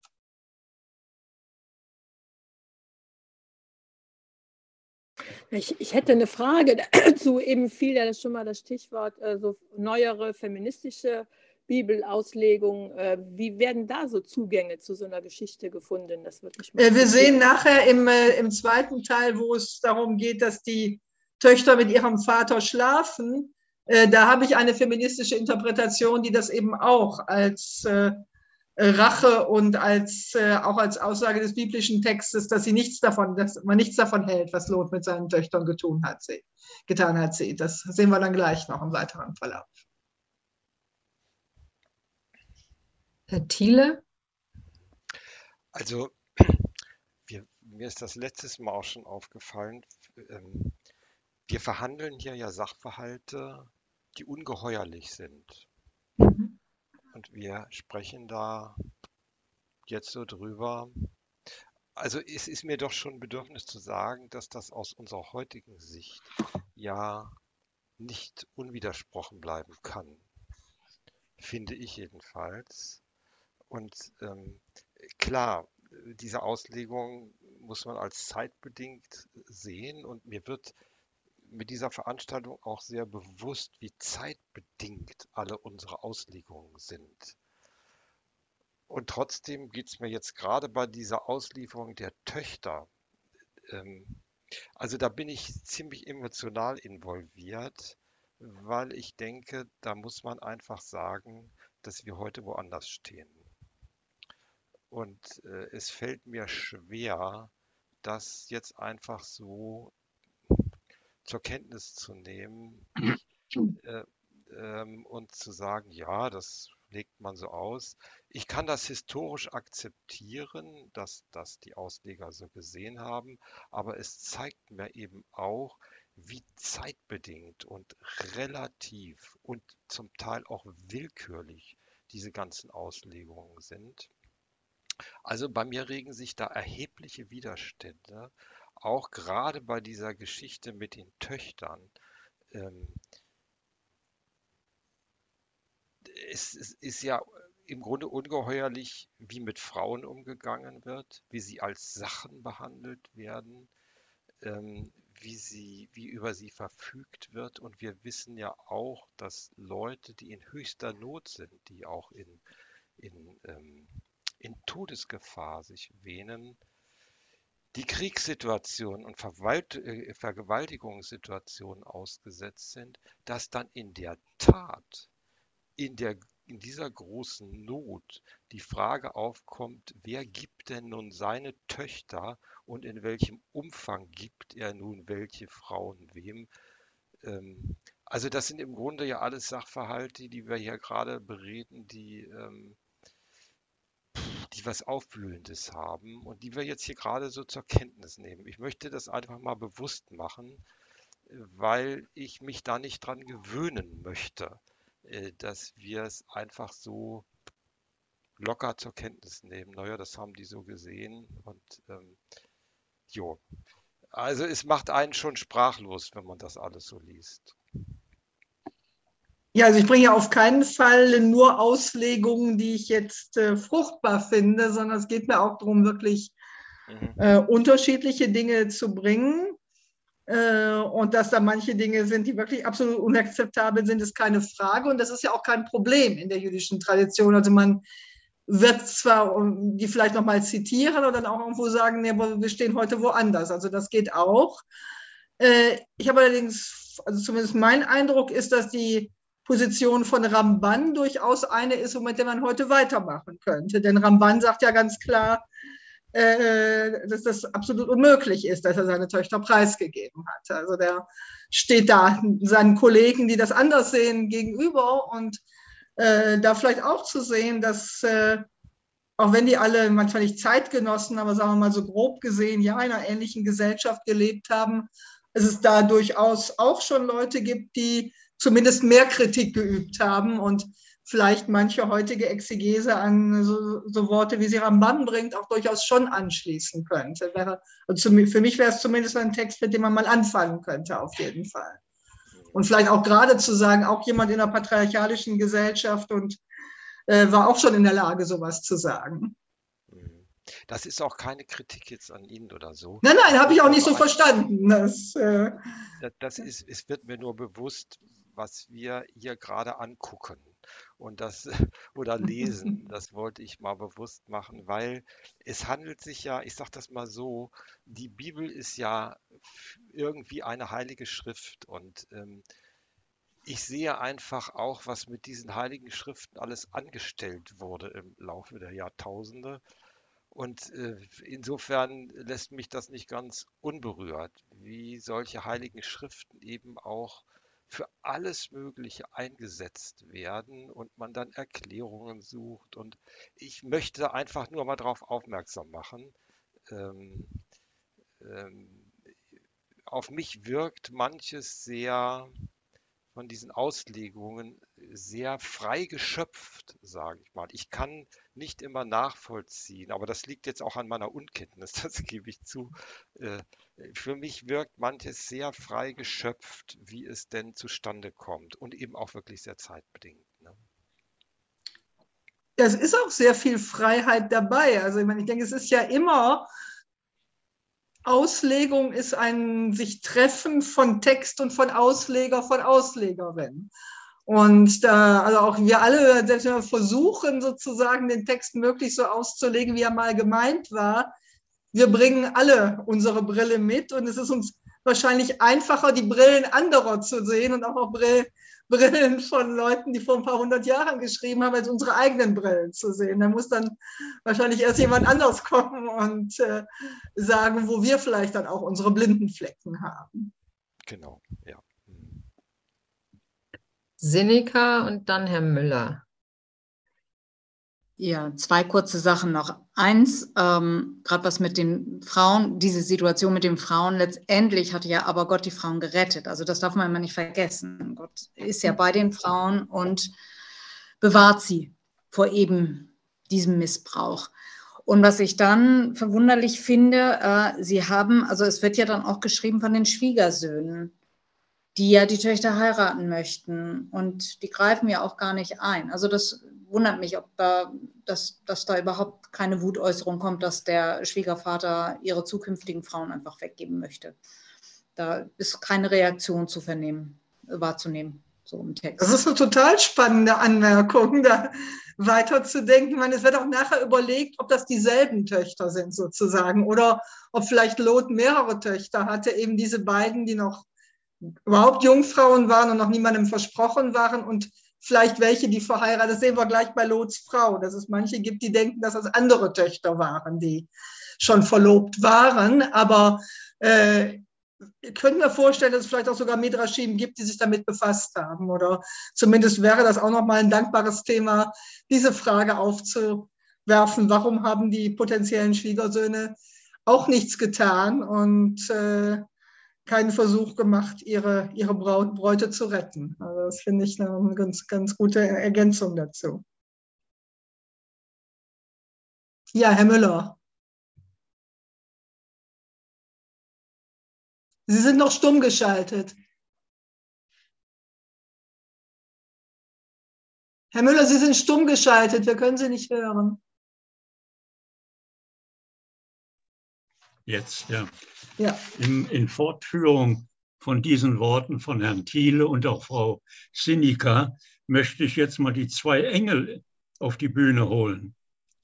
Ich, ich hätte eine Frage dazu. Eben fiel ja schon mal das Stichwort äh, so neuere feministische Bibelauslegung. Wie werden da so Zugänge zu so einer Geschichte gefunden? Das würde mich mal Wir sehen nachher im, im zweiten Teil, wo es darum geht, dass die Töchter mit ihrem Vater schlafen. Da habe ich eine feministische Interpretation, die das eben auch als äh, Rache und als, äh, auch als Aussage des biblischen Textes, dass sie nichts davon, dass man nichts davon hält, was Lot mit seinen Töchtern getan hat, getan hat. Das sehen wir dann gleich noch im weiteren Verlauf. Herr Thiele? Also, wir, mir ist das letztes Mal auch schon aufgefallen, ähm, wir verhandeln hier ja Sachverhalte die ungeheuerlich sind. Mhm. Und wir sprechen da jetzt so drüber. Also es ist mir doch schon ein Bedürfnis zu sagen, dass das aus unserer heutigen Sicht ja nicht unwidersprochen bleiben kann, finde ich jedenfalls. Und ähm, klar, diese Auslegung muss man als zeitbedingt sehen und mir wird mit dieser Veranstaltung auch sehr bewusst, wie zeitbedingt alle unsere Auslegungen sind. Und trotzdem geht es mir jetzt gerade bei dieser Auslieferung der Töchter, ähm, also da bin ich ziemlich emotional involviert, weil ich denke, da muss man einfach sagen, dass wir heute woanders stehen. Und äh, es fällt mir schwer, das jetzt einfach so zur Kenntnis zu nehmen äh, ähm, und zu sagen, ja, das legt man so aus. Ich kann das historisch akzeptieren, dass das die Ausleger so gesehen haben, aber es zeigt mir eben auch, wie zeitbedingt und relativ und zum Teil auch willkürlich diese ganzen Auslegungen sind. Also bei mir regen sich da erhebliche Widerstände, auch gerade bei dieser Geschichte mit den Töchtern. Ähm, es, es ist ja im Grunde ungeheuerlich, wie mit Frauen umgegangen wird, wie sie als Sachen behandelt werden, ähm, wie sie, wie über sie verfügt wird. Und wir wissen ja auch, dass Leute, die in höchster Not sind, die auch in, in, ähm, in Todesgefahr sich wähnen, die Kriegssituation und Verwalt äh, Vergewaltigungssituationen ausgesetzt sind, dass dann in der Tat in der in dieser großen Not die Frage aufkommt, wer gibt denn nun seine Töchter und in welchem Umfang gibt er nun welche Frauen wem? Ähm, also das sind im Grunde ja alles Sachverhalte, die wir hier gerade bereden, die, ähm, die was Aufwühlendes haben und die wir jetzt hier gerade so zur Kenntnis nehmen. Ich möchte das einfach mal bewusst machen, weil ich mich da nicht dran gewöhnen möchte, äh, dass wir es einfach so locker zur Kenntnis nehmen. Naja, das haben die so gesehen und ähm, jo. Also es macht einen schon sprachlos, wenn man das alles so liest. Ja, also ich bringe ja auf keinen Fall nur Auslegungen, die ich jetzt äh, fruchtbar finde, sondern es geht mir auch darum, wirklich Mhm. äh, unterschiedliche Dinge zu bringen. Äh, und dass da manche Dinge sind, die wirklich absolut unakzeptabel sind, ist keine Frage. Und das ist ja auch kein Problem in der jüdischen Tradition. Also man wird zwar die vielleicht nochmal zitieren oder dann auch irgendwo sagen, nee, aber wir stehen heute woanders. Also das geht auch. Äh, ich habe allerdings, also zumindest mein Eindruck ist, dass die Position von Ramban durchaus eine ist, mit der man heute weitermachen könnte. Denn Ramban sagt ja ganz klar, äh, dass das absolut unmöglich ist, dass er seine Töchter preisgegeben hat. Also der steht da seinen Kollegen, die das anders sehen, gegenüber und äh, da vielleicht auch zu sehen, dass äh, auch wenn die alle manchmal nicht Zeitgenossen, aber sagen wir mal so grob gesehen, ja, in einer ähnlichen Gesellschaft gelebt haben, dass es da durchaus auch schon Leute gibt, die zumindest mehr Kritik geübt haben und vielleicht manche heutige Exegese an so, so Worte, wie sie Ramban bringt, auch durchaus schon anschließen könnte. Wäre, also für mich wäre es zumindest ein Text, mit dem man mal anfangen könnte, auf jeden Fall. Und vielleicht auch gerade zu sagen, auch jemand in einer patriarchalischen Gesellschaft und äh, war auch schon in der Lage, sowas zu sagen. Das ist auch keine Kritik jetzt an Ihnen oder so. Nein, nein, habe ich auch nicht so ein, verstanden. Das, äh, das, das ist, es wird mir nur bewusst, was wir hier gerade angucken und das oder lesen. Das wollte ich mal bewusst machen, weil es handelt sich ja, ich sage das mal so, die Bibel ist ja irgendwie eine heilige Schrift und ähm, ich sehe einfach auch, was mit diesen heiligen Schriften alles angestellt wurde im Laufe der Jahrtausende. Und äh, insofern lässt mich das nicht ganz unberührt, wie solche heiligen Schriften eben auch für alles Mögliche eingesetzt werden und man dann Erklärungen sucht. Und ich möchte einfach nur mal darauf aufmerksam machen. Ähm, ähm, auf mich wirkt manches sehr von diesen Auslegungen sehr frei geschöpft, sage ich mal. Ich kann nicht immer nachvollziehen, aber das liegt jetzt auch an meiner Unkenntnis, das gebe ich zu. Äh, Für mich wirkt manches sehr frei geschöpft, wie es denn zustande kommt und eben auch wirklich sehr zeitbedingt. Ne? Es ist auch sehr viel Freiheit dabei. Also ich meine, ich denke, es ist ja immer, Auslegung ist ein sich Treffen von Text und von Ausleger, von Auslegerin. Und da, also auch wir alle, selbst wenn wir versuchen, sozusagen den Text möglichst so auszulegen, wie er mal gemeint war, wir bringen alle unsere Brille mit und es ist uns wahrscheinlich einfacher, die Brillen anderer zu sehen und auch noch Brillen von Leuten, die vor ein paar hundert Jahren geschrieben haben, als unsere eigenen Brillen zu sehen. Da muss dann wahrscheinlich erst jemand anders kommen und äh, sagen, wo wir vielleicht dann auch unsere blinden Flecken haben. Genau, ja. Seneca und dann Herr Müller. Ja, zwei kurze Sachen noch. Eins, ähm, gerade was mit den Frauen, diese Situation mit den Frauen, letztendlich hat ja aber Gott die Frauen gerettet. Also das darf man immer nicht vergessen. Gott ist ja bei den Frauen und bewahrt sie vor eben diesem Missbrauch. Und was ich dann verwunderlich finde, äh, sie haben, also es wird ja dann auch geschrieben von den Schwiegersöhnen, die ja die Töchter heiraten möchten und die greifen ja auch gar nicht ein. Also das wundert mich, ob da, dass, dass da überhaupt keine Wutäußerung kommt, dass der Schwiegervater ihre zukünftigen Frauen einfach weggeben möchte. Da ist keine Reaktion zu vernehmen, wahrzunehmen, so im Text. Das ist eine total spannende Anmerkung, da weiterzudenken. Ich meine, es wird auch nachher überlegt, ob das dieselben Töchter sind sozusagen oder ob vielleicht Lot mehrere Töchter hatte, eben diese beiden, die noch überhaupt Jungfrauen waren und noch niemandem versprochen waren und vielleicht welche, die verheiratet, das sehen wir gleich bei Lots Frau, dass es manche gibt, die denken, dass das andere Töchter waren, die schon verlobt waren, aber äh, ich könnte mir vorstellen, dass es vielleicht auch sogar Midrashim gibt, die sich damit befasst haben oder zumindest wäre das auch nochmal ein dankbares Thema, diese Frage aufzuwerfen, warum haben die potenziellen Schwiegersöhne auch nichts getan und äh, keinen Versuch gemacht, ihre, ihre Braut, Bräute zu retten. Also das finde ich eine ganz, ganz gute Ergänzung dazu. Ja, Herr Müller. Sie sind noch stumm geschaltet. Herr Müller, Sie sind stumm geschaltet. Wir können Sie nicht hören. Jetzt, ja. Ja. In, in Fortführung von diesen Worten von Herrn Thiele und auch Frau Seneca möchte ich jetzt mal die zwei Engel auf die Bühne holen.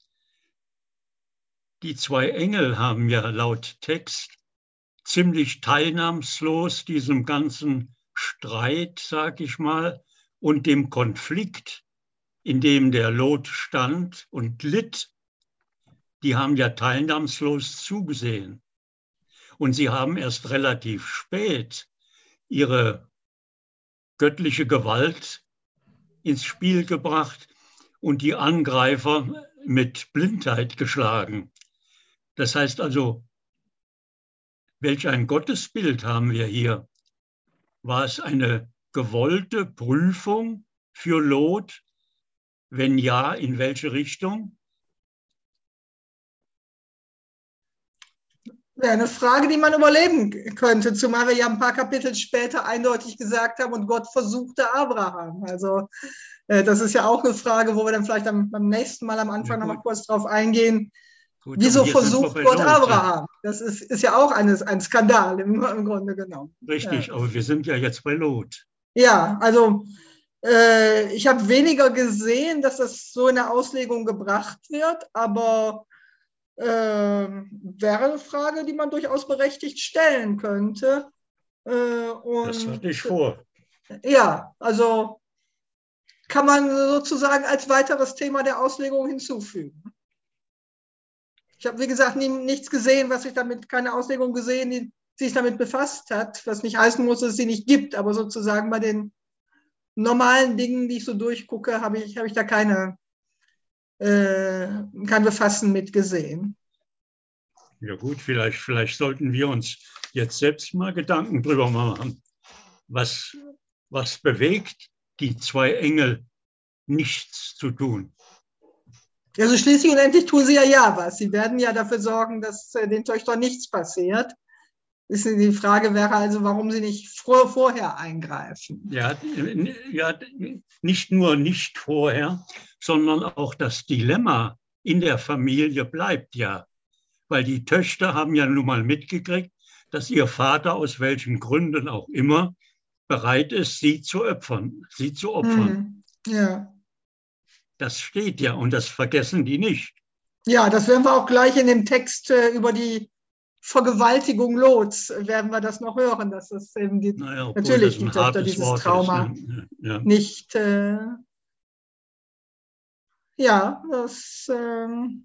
Die zwei Engel haben ja laut Text ziemlich teilnahmslos diesem ganzen Streit, sag ich mal, und dem Konflikt, in dem der Lot stand und litt, die haben ja teilnahmslos zugesehen. Und sie haben erst relativ spät ihre göttliche Gewalt ins Spiel gebracht und die Angreifer mit Blindheit geschlagen. Das heißt also, welch ein Gottesbild haben wir hier? War es eine gewollte Prüfung für Lot? Wenn ja, in welche Richtung? Ja, eine Frage, die man überleben könnte, zumal wir ja ein paar Kapitel später eindeutig gesagt haben, und Gott versuchte Abraham. Also äh, das ist ja auch eine Frage, wo wir dann vielleicht am, beim nächsten Mal am Anfang ja, noch mal kurz drauf eingehen. Gut, wieso versucht Gott Lot, Abraham? Das ist, ist ja auch eine, ein Skandal im, im Grunde genommen. Richtig, ja. Aber wir sind ja jetzt bei Lot. Ja, also äh, ich habe weniger gesehen, dass das so in der Auslegung gebracht wird, aber äh, wäre eine Frage, die man durchaus berechtigt stellen könnte. Äh, und, das hatte ich vor. Ja, also kann man sozusagen als weiteres Thema der Auslegung hinzufügen. Ich habe, wie gesagt, nie, nichts gesehen, was sich damit, keine Auslegung gesehen, die sich damit befasst hat, was nicht heißen muss, dass es sie nicht gibt, aber sozusagen bei den normalen Dingen, die ich so durchgucke, habe ich, habe ich da keine, äh, kein Befassen mit gesehen. Ja gut, vielleicht, vielleicht sollten wir uns jetzt selbst mal Gedanken drüber machen, was Was bewegt die zwei Engel, nichts zu tun? Also schließlich und endlich tun sie ja ja was. Sie werden ja dafür sorgen, dass äh, den Töchtern nichts passiert. Die Frage wäre also, warum sie nicht vor, vorher eingreifen. Ja, ja, nicht nur nicht vorher, sondern auch das Dilemma in der Familie bleibt ja. Weil die Töchter haben ja nun mal mitgekriegt, dass ihr Vater aus welchen Gründen auch immer bereit ist, sie zu opfern. Sie zu opfern. Mhm. Ja. Das steht ja und das vergessen die nicht. Ja, das werden wir auch gleich in dem Text äh, über die Vergewaltigung Lots, werden wir das noch hören, dass das eben die, naja, natürlich die Töchter dieses Wort Trauma ist, ne? ja. nicht, äh, ja, das, ähm,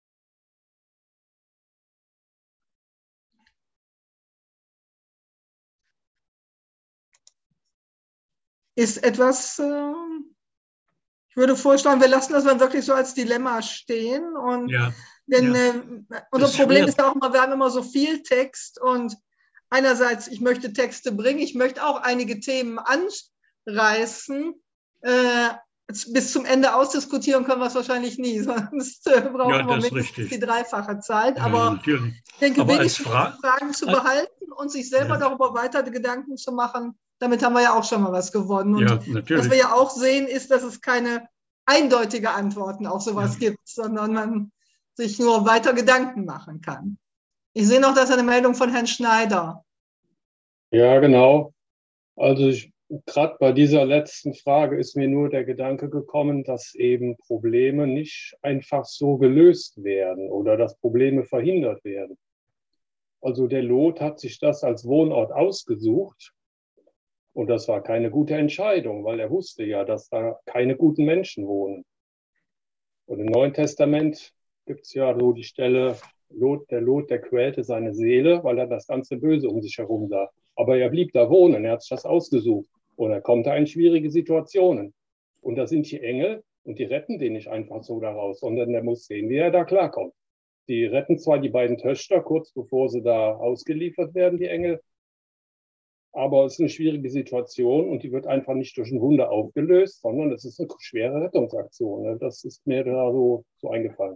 ist etwas, äh, ich würde vorschlagen, wir lassen das dann wirklich so als Dilemma stehen. Und ja, denn ja. äh, unser ist Problem schwer. ist ja auch immer, wir haben immer so viel Text und einerseits, ich möchte Texte bringen, ich möchte auch einige Themen anreißen. Äh, bis zum Ende ausdiskutieren können wir es wahrscheinlich nie, sonst äh, brauchen ja, wir mindestens richtig. die dreifache Zeit. Ja, aber natürlich. ich denke, aber wenigstens Fra Fragen zu behalten und sich selber ja. darüber weiter Gedanken zu machen, damit haben wir ja auch schon mal was gewonnen. Und ja, natürlich. was wir ja auch sehen, ist, dass es keine eindeutige Antworten auf sowas ja. gibt, sondern man sich nur weiter Gedanken machen kann. Ich sehe noch, dass eine Meldung von Herrn Schneider. Ja, genau. Also ich, gerade bei dieser letzten Frage ist mir nur der Gedanke gekommen, dass eben Probleme nicht einfach so gelöst werden oder dass Probleme verhindert werden. Also der Lot hat sich das als Wohnort ausgesucht und das war keine gute Entscheidung, weil er wusste ja, dass da keine guten Menschen wohnen. Und im Neuen Testament gibt es ja so die Stelle, Lot, der Lot, der quälte seine Seele, weil er das ganze Böse um sich herum sah. Aber er blieb da wohnen, er hat sich das ausgesucht. Und er kommt da in schwierige Situationen. Und da sind die Engel und die retten den nicht einfach so daraus, sondern er muss sehen, wie er da klarkommt. Die retten zwar die beiden Töchter, kurz bevor sie da ausgeliefert werden, die Engel, aber es ist eine schwierige Situation und die wird einfach nicht durch ein Wunder aufgelöst, sondern es ist eine schwere Rettungsaktion. Das ist mir da so, so eingefallen.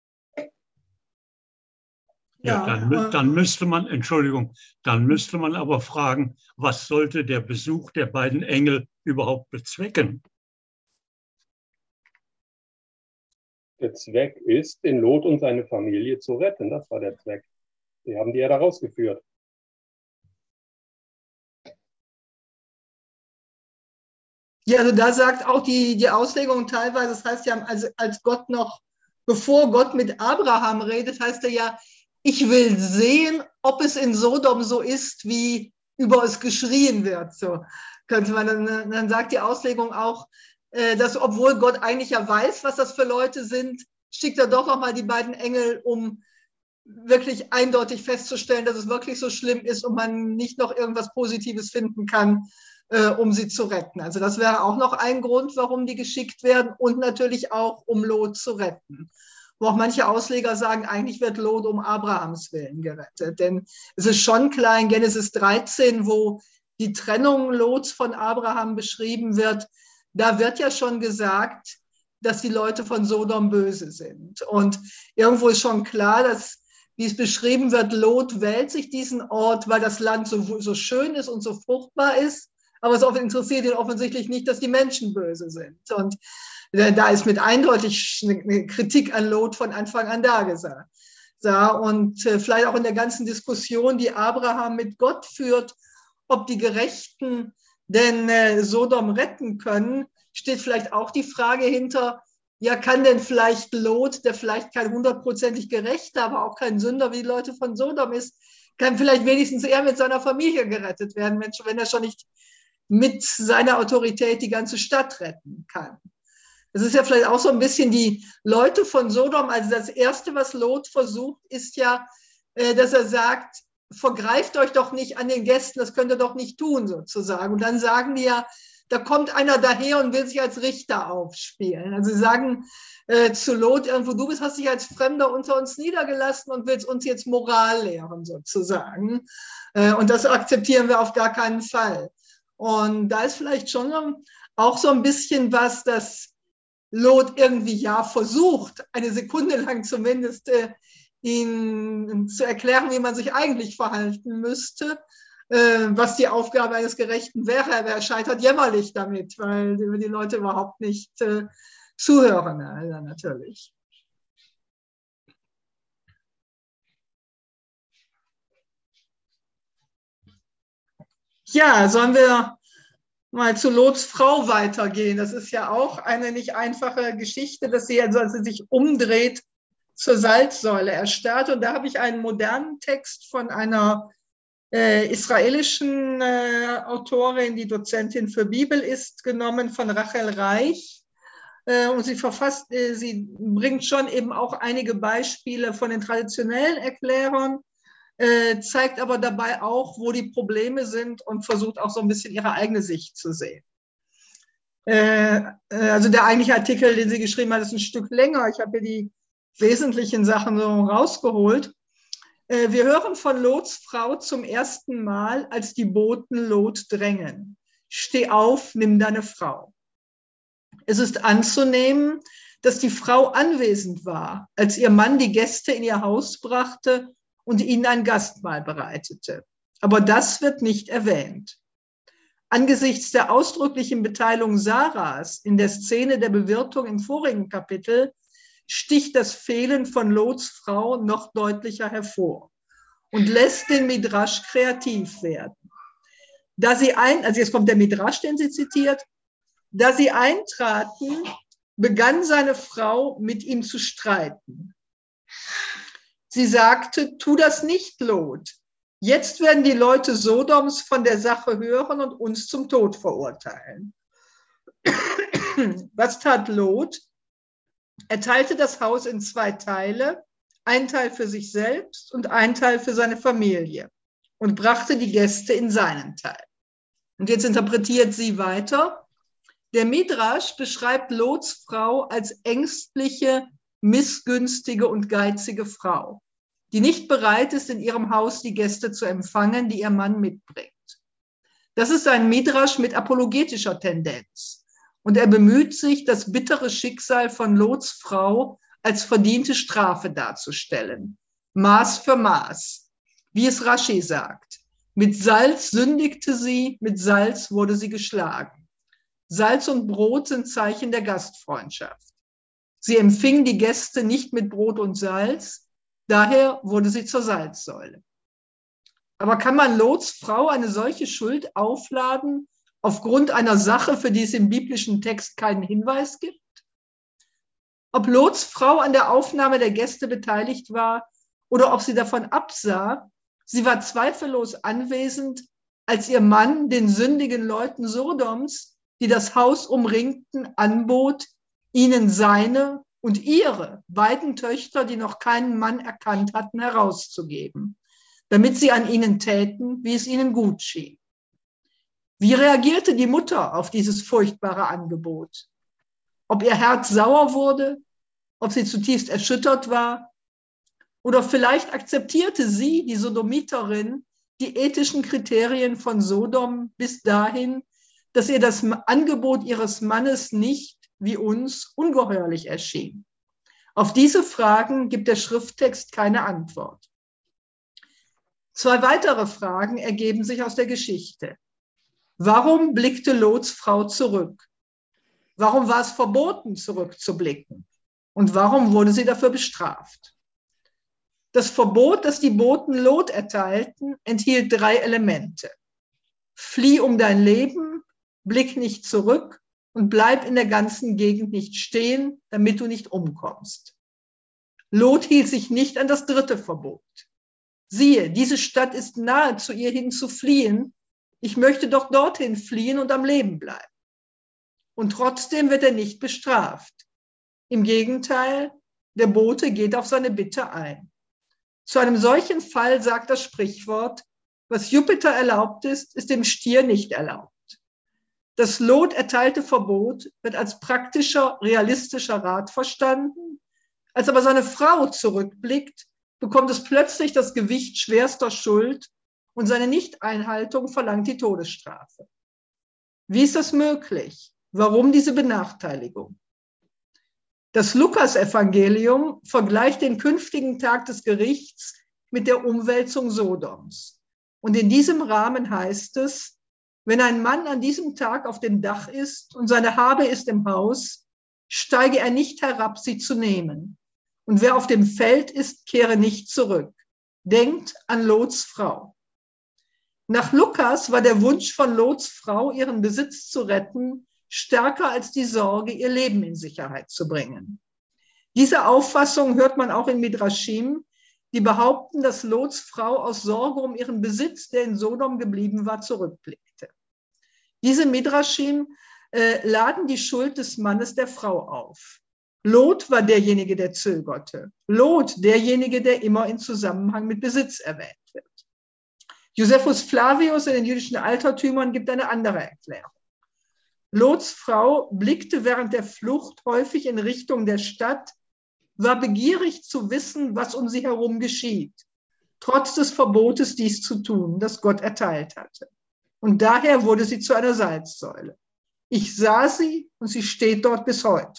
Ja, dann, dann müsste man, Entschuldigung, dann müsste man aber fragen, was sollte der Besuch der beiden Engel überhaupt bezwecken? Der Zweck ist, den Lot und seine Familie zu retten. Das war der Zweck. Die haben die ja da rausgeführt. Ja, also da sagt auch die, die Auslegung teilweise, das heißt ja, als, als Gott noch, bevor Gott mit Abraham redet, heißt er ja, ich will sehen, ob es in Sodom so ist, wie über es geschrien wird. So könnte man dann, dann sagt die Auslegung auch, dass obwohl Gott eigentlich ja weiß, was das für Leute sind, schickt er doch nochmal die beiden Engel, um wirklich eindeutig festzustellen, dass es wirklich so schlimm ist und man nicht noch irgendwas Positives finden kann, um sie zu retten. Also das wäre auch noch ein Grund, warum die geschickt werden und natürlich auch, um Lot zu retten. Wo auch manche Ausleger sagen, eigentlich wird Lot um Abrahams Willen gerettet. Denn es ist schon klar in Genesis dreizehn, wo die Trennung Lots von Abraham beschrieben wird, da wird ja schon gesagt, dass die Leute von Sodom böse sind. Und irgendwo ist schon klar, dass, wie es beschrieben wird, Lot wählt sich diesen Ort, weil das Land so, so schön ist und so fruchtbar ist. Aber es interessiert ihn offensichtlich nicht, dass die Menschen böse sind. Und da ist mit eindeutig eine Kritik an Lot von Anfang an da gesagt. Und vielleicht auch in der ganzen Diskussion, die Abraham mit Gott führt, ob die Gerechten denn Sodom retten können, steht vielleicht auch die Frage hinter, ja, kann denn vielleicht Lot, der vielleicht kein hundertprozentig Gerechter, aber auch kein Sünder wie die Leute von Sodom ist, kann vielleicht wenigstens er mit seiner Familie gerettet werden, wenn er schon nicht mit seiner Autorität die ganze Stadt retten kann. Es ist ja vielleicht auch so ein bisschen die Leute von Sodom, also das Erste, was Lot versucht, ist ja, dass er sagt, vergreift euch doch nicht an den Gästen, das könnt ihr doch nicht tun, sozusagen. Und dann sagen die ja, da kommt einer daher und will sich als Richter aufspielen. Also sie sagen äh, zu Lot irgendwo, du bist, hast dich als Fremder unter uns niedergelassen und willst uns jetzt Moral lehren, sozusagen. Äh, und das akzeptieren wir auf gar keinen Fall. Und da ist vielleicht schon auch so ein bisschen was, dass Lot irgendwie ja versucht, eine Sekunde lang zumindest äh, ihn zu erklären, wie man sich eigentlich verhalten müsste, äh, was die Aufgabe eines Gerechten wäre. Er scheitert jämmerlich damit, weil die, die Leute überhaupt nicht äh, zuhören, also natürlich. Ja, sollen wir mal zu Lots Frau weitergehen? Das ist ja auch eine nicht einfache Geschichte, dass sie, also, als sie sich umdreht, zur Salzsäule erstarrt. Und da habe ich einen modernen Text von einer äh, israelischen äh, Autorin, die Dozentin für Bibel ist, genommen, von Rachel Reich. Äh, und sie verfasst, äh, sie bringt schon eben auch einige Beispiele von den traditionellen Erklärern, Äh, zeigt aber dabei auch, wo die Probleme sind und versucht auch so ein bisschen ihre eigene Sicht zu sehen. Äh, äh, also der eigentliche Artikel, den sie geschrieben hat, ist ein Stück länger. Ich habe hier die wesentlichen Sachen so rausgeholt. Äh, wir hören von Lots Frau zum ersten Mal, als die Boten Lot drängen. Steh auf, nimm deine Frau. Es ist anzunehmen, dass die Frau anwesend war, als ihr Mann die Gäste in ihr Haus brachte und ihnen ein Gastmahl bereitete. Aber das wird nicht erwähnt. Angesichts der ausdrücklichen Beteiligung Sarahs in der Szene der Bewirtung im vorigen Kapitel sticht das Fehlen von Lots Frau noch deutlicher hervor und lässt den Midrasch kreativ werden. Da sie ein, also jetzt kommt der Midrasch, den sie zitiert, da sie eintraten, begann seine Frau mit ihm zu streiten. Sie sagte, tu das nicht, Lot. Jetzt werden die Leute Sodoms von der Sache hören und uns zum Tod verurteilen. Was tat Lot? Er teilte das Haus in zwei Teile, ein Teil für sich selbst und ein Teil für seine Familie und brachte die Gäste in seinen Teil. Und jetzt interpretiert sie weiter. Der Midrasch beschreibt Lots Frau als ängstliche, missgünstige und geizige Frau, die nicht bereit ist, in ihrem Haus die Gäste zu empfangen, die ihr Mann mitbringt. Das ist ein Midrasch mit apologetischer Tendenz. Und er bemüht sich, das bittere Schicksal von Lots Frau als verdiente Strafe darzustellen. Maß für Maß. Wie es Rashi sagt. Mit Salz sündigte sie, mit Salz wurde sie geschlagen. Salz und Brot sind Zeichen der Gastfreundschaft. Sie empfing die Gäste nicht mit Brot und Salz, daher wurde sie zur Salzsäule. Aber kann man Lots Frau eine solche Schuld aufladen, aufgrund einer Sache, für die es im biblischen Text keinen Hinweis gibt? Ob Lots Frau an der Aufnahme der Gäste beteiligt war oder ob sie davon absah, sie war zweifellos anwesend, als ihr Mann den sündigen Leuten Sodoms, die das Haus umringten, anbot, ihnen seine und ihre beiden Töchter, die noch keinen Mann erkannt hatten, herauszugeben, damit sie an ihnen täten, wie es ihnen gut schien. Wie reagierte die Mutter auf dieses furchtbare Angebot? Ob ihr Herz sauer wurde, ob sie zutiefst erschüttert war, oder vielleicht akzeptierte sie, die Sodomiterin, die ethischen Kriterien von Sodom bis dahin, dass ihr das Angebot ihres Mannes nicht, wie uns, ungeheuerlich erschien. Auf diese Fragen gibt der Schrifttext keine Antwort. Zwei weitere Fragen ergeben sich aus der Geschichte. Warum blickte Lots Frau zurück? Warum war es verboten, zurückzublicken? Und warum wurde sie dafür bestraft? Das Verbot, das die Boten Lot erteilten, enthielt drei Elemente. Flieh um dein Leben, blick nicht zurück und bleib in der ganzen Gegend nicht stehen, damit du nicht umkommst. Lot hielt sich nicht an das dritte Verbot. Siehe, diese Stadt ist nahe, zu ihr hin zu fliehen. Ich möchte doch dorthin fliehen und am Leben bleiben. Und trotzdem wird er nicht bestraft. Im Gegenteil, der Bote geht auf seine Bitte ein. Zu einem solchen Fall sagt das Sprichwort, was Jupiter erlaubt ist, ist dem Stier nicht erlaubt. Das Lot erteilte Verbot wird als praktischer, realistischer Rat verstanden. Als aber seine Frau zurückblickt, bekommt es plötzlich das Gewicht schwerster Schuld und seine Nichteinhaltung verlangt die Todesstrafe. Wie ist das möglich? Warum diese Benachteiligung? Das Lukas-Evangelium vergleicht den künftigen Tag des Gerichts mit der Umwälzung Sodoms. Und in diesem Rahmen heißt es, wenn ein Mann an diesem Tag auf dem Dach ist und seine Habe ist im Haus, steige er nicht herab, sie zu nehmen. Und wer auf dem Feld ist, kehre nicht zurück. Denkt an Lots Frau. Nach Lukas war der Wunsch von Lots Frau, ihren Besitz zu retten, stärker als die Sorge, ihr Leben in Sicherheit zu bringen. Diese Auffassung hört man auch in Midrashim, die behaupten, dass Lots Frau aus Sorge um ihren Besitz, der in Sodom geblieben war, zurückblickte. Diese Midrashim äh, laden die Schuld des Mannes der Frau auf. Lot war derjenige, der zögerte. Lot derjenige, der immer in Zusammenhang mit Besitz erwähnt wird. Josephus Flavius in den jüdischen Altertümern gibt eine andere Erklärung. Lots Frau blickte während der Flucht häufig in Richtung der Stadt, war begierig zu wissen, was um sie herum geschieht, trotz des Verbotes, dies zu tun, das Gott erteilt hatte. Und daher wurde sie zu einer Salzsäule. Ich sah sie und sie steht dort bis heute.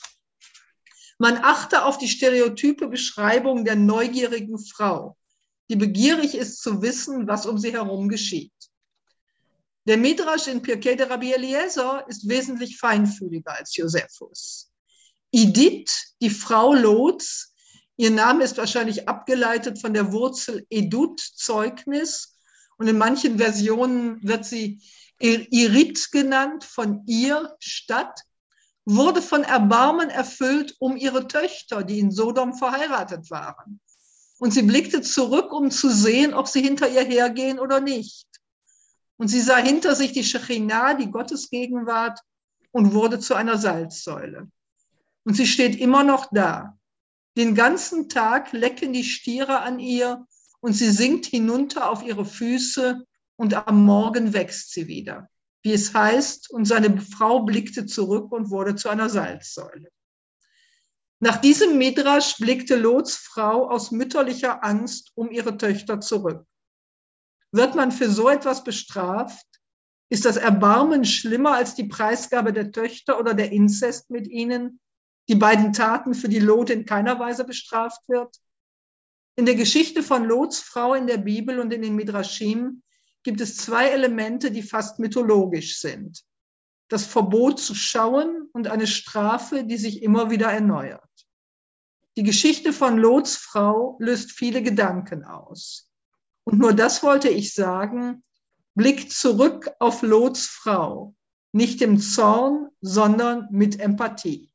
Man achte auf die stereotype Beschreibung der neugierigen Frau, die begierig ist zu wissen, was um sie herum geschieht. Der Midrash in Pirkei de Rabbi Eliezer ist wesentlich feinfühliger als Josephus. Idit, die Frau Lots, ihr Name ist wahrscheinlich abgeleitet von der Wurzel Edut, Zeugnis, und in manchen Versionen wird sie Irit genannt, von ihr, Stadt, wurde von Erbarmen erfüllt um ihre Töchter, die in Sodom verheiratet waren. Und sie blickte zurück, um zu sehen, ob sie hinter ihr hergehen oder nicht. Und sie sah hinter sich die Shechinah, die Gottesgegenwart, und wurde zu einer Salzsäule. Und sie steht immer noch da. Den ganzen Tag lecken die Stiere an ihr und sie sinkt hinunter auf ihre Füße und am Morgen wächst sie wieder. Wie es heißt, und seine Frau blickte zurück und wurde zu einer Salzsäule. Nach diesem Midrash blickte Lots Frau aus mütterlicher Angst um ihre Töchter zurück. Wird man für so etwas bestraft? Ist das Erbarmen schlimmer als die Preisgabe der Töchter oder der Inzest mit ihnen? Die beiden Taten, für die Lot in keiner Weise bestraft wird? In der Geschichte von Lots Frau in der Bibel und in den Midrashim gibt es zwei Elemente, die fast mythologisch sind. Das Verbot zu schauen und eine Strafe, die sich immer wieder erneuert. Die Geschichte von Lots Frau löst viele Gedanken aus. Und nur das wollte ich sagen, blickt zurück auf Lots Frau, nicht im Zorn, sondern mit Empathie.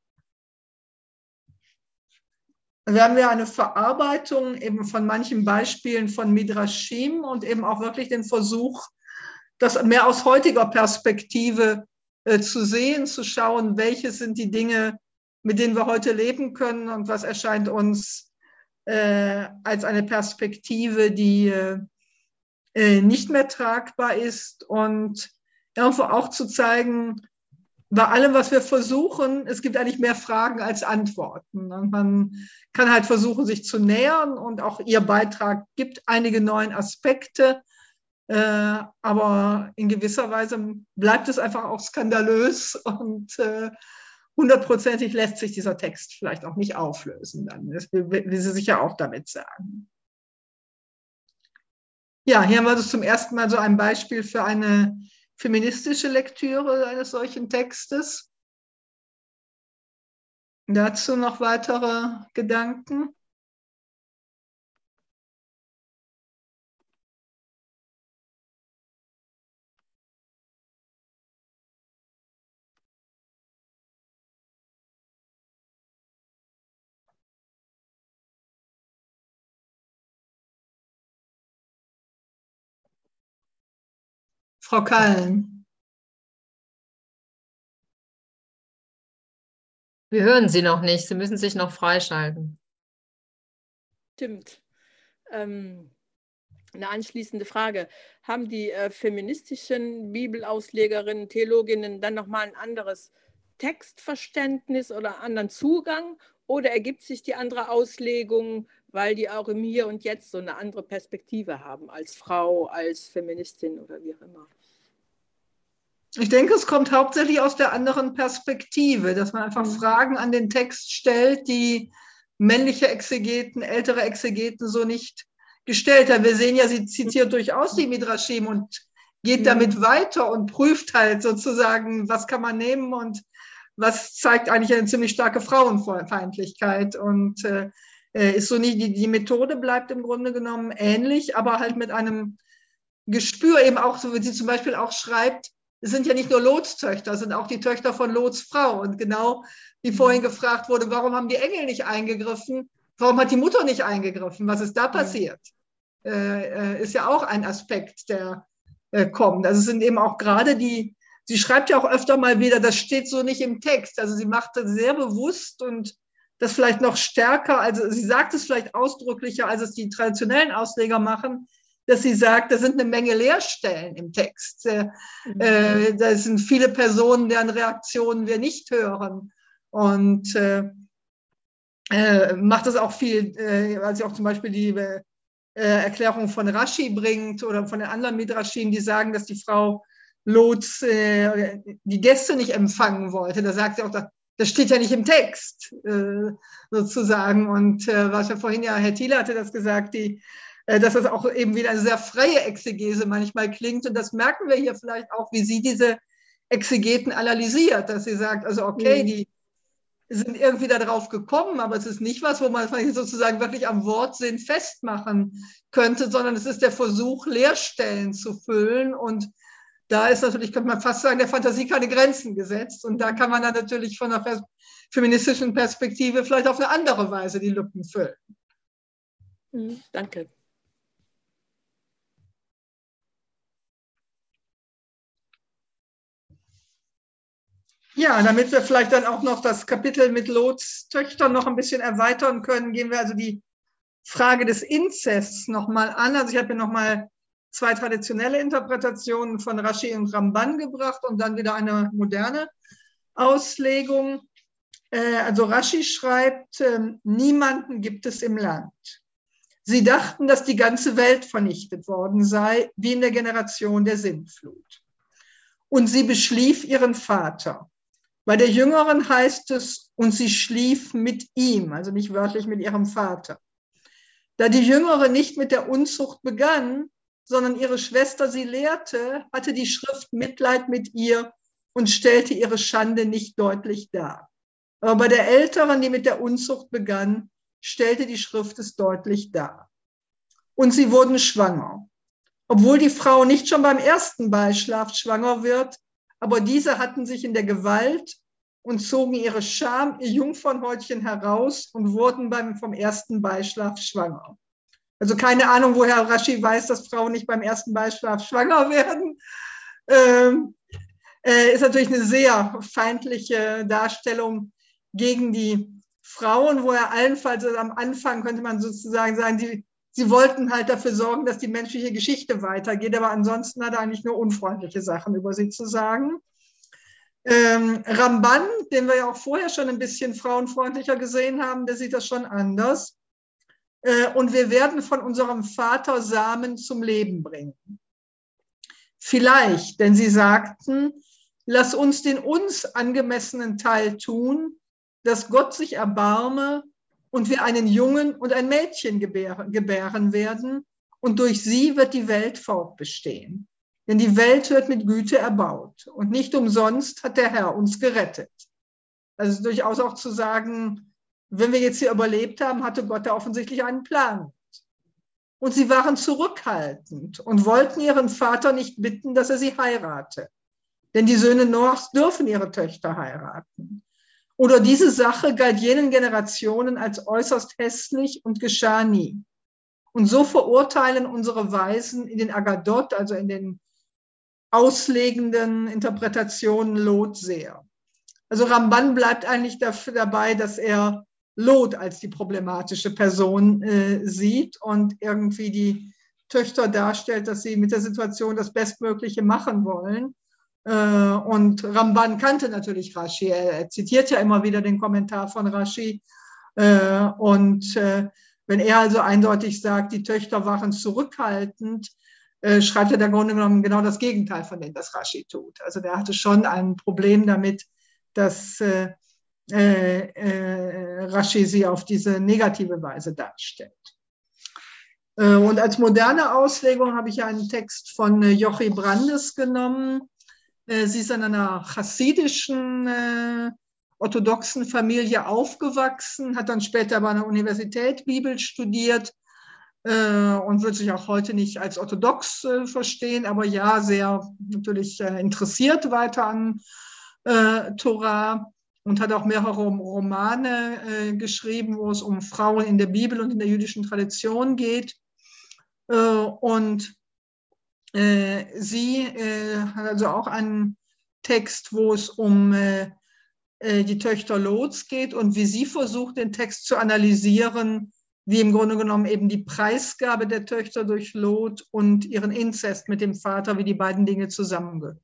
Wir haben ja eine Verarbeitung eben von manchen Beispielen von Midrashim und eben auch wirklich den Versuch, das mehr aus heutiger Perspektive äh, zu sehen, zu schauen, welche sind die Dinge, mit denen wir heute leben können und was erscheint uns äh, als eine Perspektive, die äh, nicht mehr tragbar ist, und irgendwo auch zu zeigen, bei allem, was wir versuchen, es gibt eigentlich mehr Fragen als Antworten. Und man kann halt versuchen, sich zu nähern, und auch Ihr Beitrag gibt einige neue Aspekte. Äh, aber in gewisser Weise bleibt es einfach auch skandalös, und äh, hundertprozentig lässt sich dieser Text vielleicht auch nicht auflösen. Dann. Das will, will sie sicher auch damit sagen. Ja, hier haben wir also zum ersten Mal so ein Beispiel für eine feministische Lektüre eines solchen Textes. Dazu noch weitere Gedanken? Frau Kallen. Wir hören Sie noch nicht. Sie müssen sich noch freischalten. Stimmt. Ähm, eine anschließende Frage. Haben die äh, feministischen Bibelauslegerinnen, Theologinnen dann nochmal ein anderes Textverständnis oder anderen Zugang? Oder ergibt sich die andere Auslegung, weil die auch im Hier und Jetzt so eine andere Perspektive haben, als Frau, als Feministin oder wie auch immer? Ich denke, es kommt hauptsächlich aus der anderen Perspektive, dass man einfach Fragen an den Text stellt, die männliche Exegeten, ältere Exegeten so nicht gestellt haben. Wir sehen ja, sie zitiert durchaus die Midrashim und geht damit weiter und prüft halt sozusagen, was kann man nehmen und was zeigt eigentlich eine ziemlich starke Frauenfeindlichkeit. Und äh, ist so nicht, die, die Methode bleibt im Grunde genommen ähnlich, aber halt mit einem Gespür eben auch, so wie sie zum Beispiel auch schreibt, es sind ja nicht nur Lots Töchter, es sind auch die Töchter von Lots Frau. Und genau wie vorhin gefragt wurde, warum haben die Engel nicht eingegriffen? Warum hat die Mutter nicht eingegriffen? Was ist da passiert? Äh, ist ja auch ein Aspekt, der äh, kommt. Also es sind eben auch gerade die, sie schreibt ja auch öfter mal wieder, das steht so nicht im Text. Also sie macht das sehr bewusst und das vielleicht noch stärker, also sie sagt es vielleicht ausdrücklicher, als es die traditionellen Ausleger machen, dass sie sagt, da sind eine Menge Leerstellen im Text. Äh, äh, da sind viele Personen, deren Reaktionen wir nicht hören. Und äh, äh, macht es auch viel, äh, als sie auch zum Beispiel die äh, Erklärung von Rashi bringt oder von den anderen Midrashim, die sagen, dass die Frau Lots äh, die Gäste nicht empfangen wollte. Da sagt sie auch, das steht ja nicht im Text, äh, sozusagen. Und äh, was ja vorhin ja, Herr Thiele hatte das gesagt, die dass das auch eben wieder eine sehr freie Exegese manchmal klingt. Und das merken wir hier vielleicht auch, wie sie diese Exegeten analysiert, dass sie sagt, also okay, die sind irgendwie darauf gekommen, aber es ist nicht was, wo man sozusagen wirklich am Wortsinn festmachen könnte, sondern es ist der Versuch, Leerstellen zu füllen. Und da ist natürlich, könnte man fast sagen, der Fantasie keine Grenzen gesetzt. Und da kann man dann natürlich von einer feministischen Perspektive vielleicht auf eine andere Weise die Lücken füllen. Mhm, danke. Ja, damit wir vielleicht dann auch noch das Kapitel mit Lots Töchtern noch ein bisschen erweitern können, gehen wir also die Frage des Inzests nochmal an. Also ich habe hier nochmal zwei traditionelle Interpretationen von Rashi und Ramban gebracht und dann wieder eine moderne Auslegung. Also Rashi schreibt, niemanden gibt es im Land. Sie dachten, dass die ganze Welt vernichtet worden sei, wie in der Generation der Sintflut. Und sie beschlief ihren Vater. Bei der Jüngeren heißt es, und sie schlief mit ihm, also nicht wörtlich mit ihrem Vater. Da die Jüngere nicht mit der Unzucht begann, sondern ihre Schwester sie lehrte, hatte die Schrift Mitleid mit ihr und stellte ihre Schande nicht deutlich dar. Aber bei der Älteren, die mit der Unzucht begann, stellte die Schrift es deutlich dar. Und sie wurden schwanger. Obwohl die Frau nicht schon beim ersten Beischlaf schwanger wird, aber diese hatten sich in der Gewalt und zogen ihre Scham, ihr Jungfernhäutchen heraus und wurden beim, vom ersten Beischlaf schwanger. Also keine Ahnung, woher Rashi weiß, dass Frauen nicht beim ersten Beischlaf schwanger werden. Ähm, äh, ist natürlich eine sehr feindliche Darstellung gegen die Frauen, wo er allenfalls also am Anfang, könnte man sozusagen sagen, die Sie wollten halt dafür sorgen, dass die menschliche Geschichte weitergeht, aber ansonsten hat er eigentlich nur unfreundliche Sachen über sie zu sagen. Ähm, Ramban, den wir ja auch vorher schon ein bisschen frauenfreundlicher gesehen haben, der sieht das schon anders. Äh, und wir werden von unserem Vater Samen zum Leben bringen. Vielleicht, denn sie sagten, lass uns den uns angemessenen Teil tun, dass Gott sich erbarme und wir einen Jungen und ein Mädchen gebären, gebären werden und durch sie wird die Welt fortbestehen. Denn die Welt wird mit Güte erbaut und nicht umsonst hat der Herr uns gerettet. Also durchaus auch zu sagen, wenn wir jetzt hier überlebt haben, hatte Gott da offensichtlich einen Plan. Und sie waren zurückhaltend und wollten ihren Vater nicht bitten, dass er sie heirate. Denn die Söhne Noachs dürfen ihre Töchter heiraten. Oder diese Sache galt jenen Generationen als äußerst hässlich und geschah nie. Und so verurteilen unsere Weisen in den Aggadot, also in den auslegenden Interpretationen Lot sehr. Also Ramban bleibt eigentlich dafür dabei, dass er Lot als die problematische Person äh, sieht und irgendwie die Töchter darstellt, dass sie mit der Situation das Bestmögliche machen wollen. Und Ramban kannte natürlich Rashi, er zitiert ja immer wieder den Kommentar von Rashi. Und wenn er also eindeutig sagt, die Töchter waren zurückhaltend, äh, schreibt er im Grunde genommen genau das Gegenteil von dem, das Rashi tut. Also der hatte schon ein Problem damit, dass äh, äh, Rashi sie auf diese negative Weise darstellt. Äh, und als moderne Auslegung habe ich einen Text von äh, Jochi Brandes genommen. Äh, sie ist in einer chassidischen äh, orthodoxen Familie aufgewachsen, hat dann später bei einer Universität Bibel studiert äh, und wird sich auch heute nicht als orthodox äh, verstehen, aber ja, sehr natürlich äh, interessiert weiter an äh, Torah und hat auch mehrere Romane äh, geschrieben, wo es um Frauen in der Bibel und in der jüdischen Tradition geht. Äh, und äh, sie äh, hat also auch einen Text, wo es um äh, die Töchter Lots geht und wie sie versucht, den Text zu analysieren, wie im Grunde genommen eben die Preisgabe der Töchter durch Lot und ihren Inzest mit dem Vater, wie die beiden Dinge zusammengehören.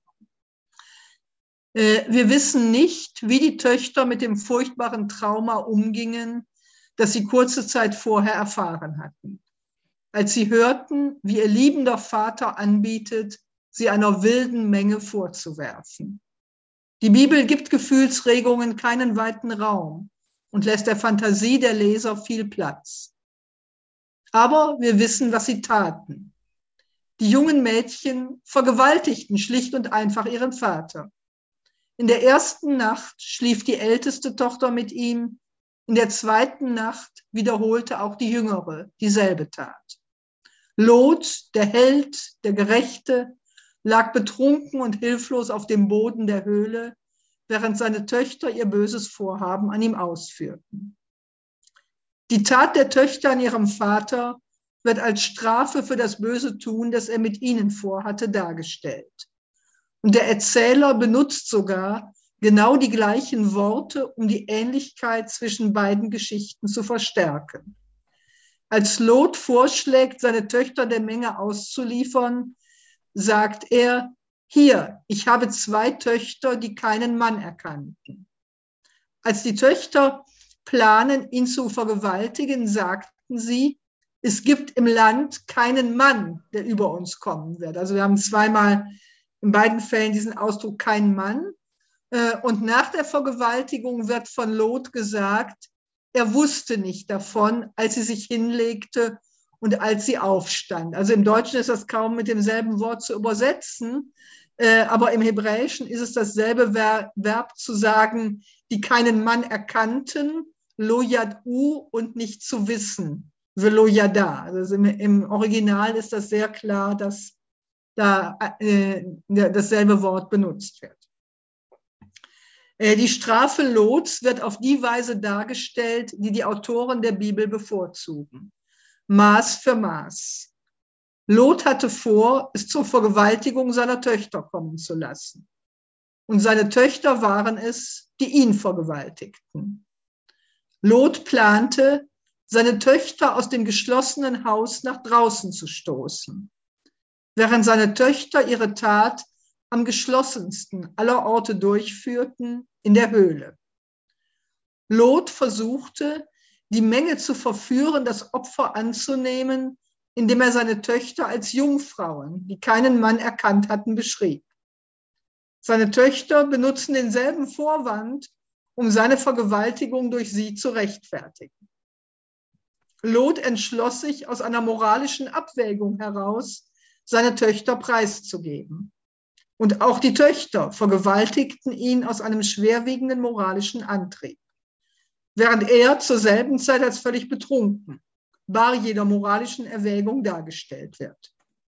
Wir wissen nicht, wie die Töchter mit dem furchtbaren Trauma umgingen, das sie kurze Zeit vorher erfahren hatten, als sie hörten, wie ihr liebender Vater anbietet, sie einer wilden Menge vorzuwerfen. Die Bibel gibt Gefühlsregungen keinen weiten Raum und lässt der Fantasie der Leser viel Platz. Aber wir wissen, was sie taten. Die jungen Mädchen vergewaltigten schlicht und einfach ihren Vater. In der ersten Nacht schlief die älteste Tochter mit ihm, in der zweiten Nacht wiederholte auch die jüngere dieselbe Tat. Lot, der Held, der Gerechte, lag betrunken und hilflos auf dem Boden der Höhle, während seine Töchter ihr böses Vorhaben an ihm ausführten. Die Tat der Töchter an ihrem Vater wird als Strafe für das böse Tun, das er mit ihnen vorhatte, dargestellt. Und der Erzähler benutzt sogar genau die gleichen Worte, um die Ähnlichkeit zwischen beiden Geschichten zu verstärken. Als Lot vorschlägt, seine Töchter der Menge auszuliefern, sagt er, hier, ich habe zwei Töchter, die keinen Mann erkannten. Als die Töchter planen, ihn zu vergewaltigen, sagten sie, es gibt im Land keinen Mann, der über uns kommen wird. Also wir haben zweimal in beiden Fällen diesen Ausdruck kein Mann. Und nach der Vergewaltigung wird von Lot gesagt, er wusste nicht davon, als sie sich hinlegte und als sie aufstand. Also im Deutschen ist das kaum mit demselben Wort zu übersetzen, äh, aber im Hebräischen ist es dasselbe Ver- Verb zu sagen, die keinen Mann erkannten, lo yad'u, und nicht zu wissen, velo yada. Also im, im Original ist das sehr klar, dass da äh, dasselbe Wort benutzt wird. Äh, die Strafe Lots wird auf die Weise dargestellt, die die Autoren der Bibel bevorzugen. Maß für Maß. Lot hatte vor, es zur Vergewaltigung seiner Töchter kommen zu lassen. Und seine Töchter waren es, die ihn vergewaltigten. Lot plante, seine Töchter aus dem geschlossenen Haus nach draußen zu stoßen, während seine Töchter ihre Tat am geschlossensten aller Orte durchführten, in der Höhle. Lot versuchte, die Menge zu verführen, das Opfer anzunehmen, indem er seine Töchter als Jungfrauen, die keinen Mann erkannt hatten, beschrieb. Seine Töchter benutzen denselben Vorwand, um seine Vergewaltigung durch sie zu rechtfertigen. Lot entschloss sich aus einer moralischen Abwägung heraus, seine Töchter preiszugeben. Und auch die Töchter vergewaltigten ihn aus einem schwerwiegenden moralischen Antrieb, während er zur selben Zeit als völlig betrunken, bar jeder moralischen Erwägung dargestellt wird.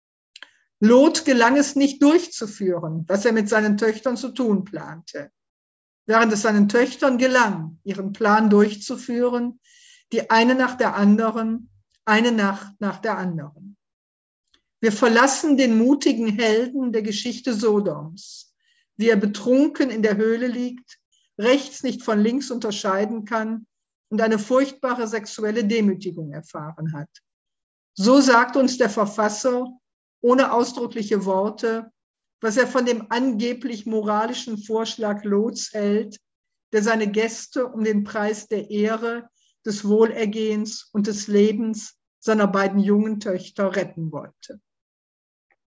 Lot gelang es nicht durchzuführen, was er mit seinen Töchtern zu tun plante, während es seinen Töchtern gelang, ihren Plan durchzuführen, die eine nach der anderen, eine Nacht nach der anderen. Wir verlassen den mutigen Helden der Geschichte Sodoms, wie er betrunken in der Höhle liegt, rechts nicht von links unterscheiden kann und eine furchtbare sexuelle Demütigung erfahren hat. So sagt uns der Verfasser, ohne ausdrückliche Worte, was er von dem angeblich moralischen Vorschlag Lots hält, der seine Gäste um den Preis der Ehre, des Wohlergehens und des Lebens seiner beiden jungen Töchter retten wollte.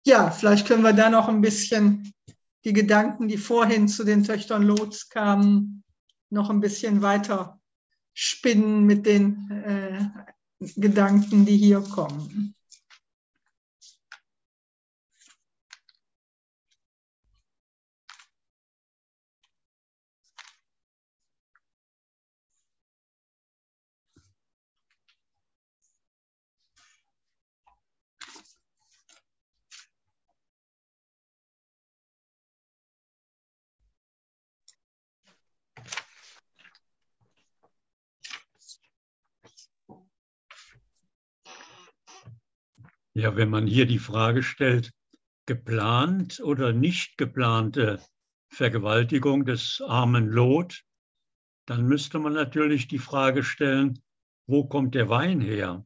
Ja, vielleicht können wir da noch ein bisschen die Gedanken, die vorhin zu den Töchtern Lots kamen, noch ein bisschen weiter spinnen mit den äh, Gedanken, die hier kommen. Ja, wenn man hier die Frage stellt, geplant oder nicht geplante Vergewaltigung des armen Lot, dann müsste man natürlich die Frage stellen, wo kommt der Wein her?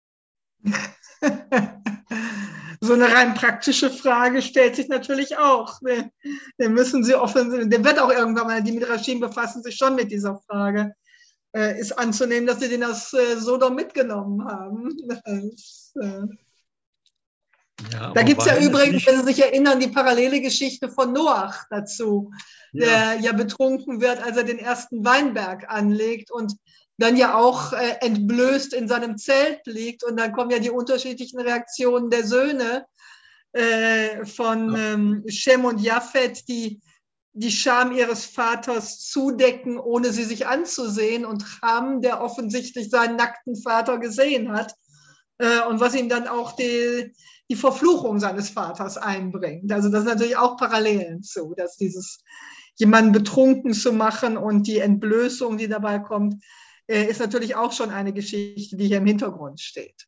So eine rein praktische Frage stellt sich natürlich auch. Den müssen Sie offen, der wird auch irgendwann mal, die Midrashim befassen sich schon mit dieser Frage. Äh, ist anzunehmen, dass sie den aus äh, Sodom mitgenommen haben. Das, äh ja, da gibt es ja übrigens, nicht... wenn Sie sich erinnern, die parallele Geschichte von Noach dazu, ja. Der ja betrunken wird, als er den ersten Weinberg anlegt und dann ja auch äh, entblößt in seinem Zelt liegt. Und dann kommen ja die unterschiedlichen Reaktionen der Söhne äh, von ähm, Shem und Japhet, die die Scham ihres Vaters zudecken, ohne sie sich anzusehen, und Ham, der offensichtlich seinen nackten Vater gesehen hat äh, und was ihm dann auch die, die Verfluchung seines Vaters einbringt. Also das sind natürlich auch Parallelen zu, dass dieses jemanden betrunken zu machen und die Entblößung, die dabei kommt, äh, ist natürlich auch schon eine Geschichte, die hier im Hintergrund steht.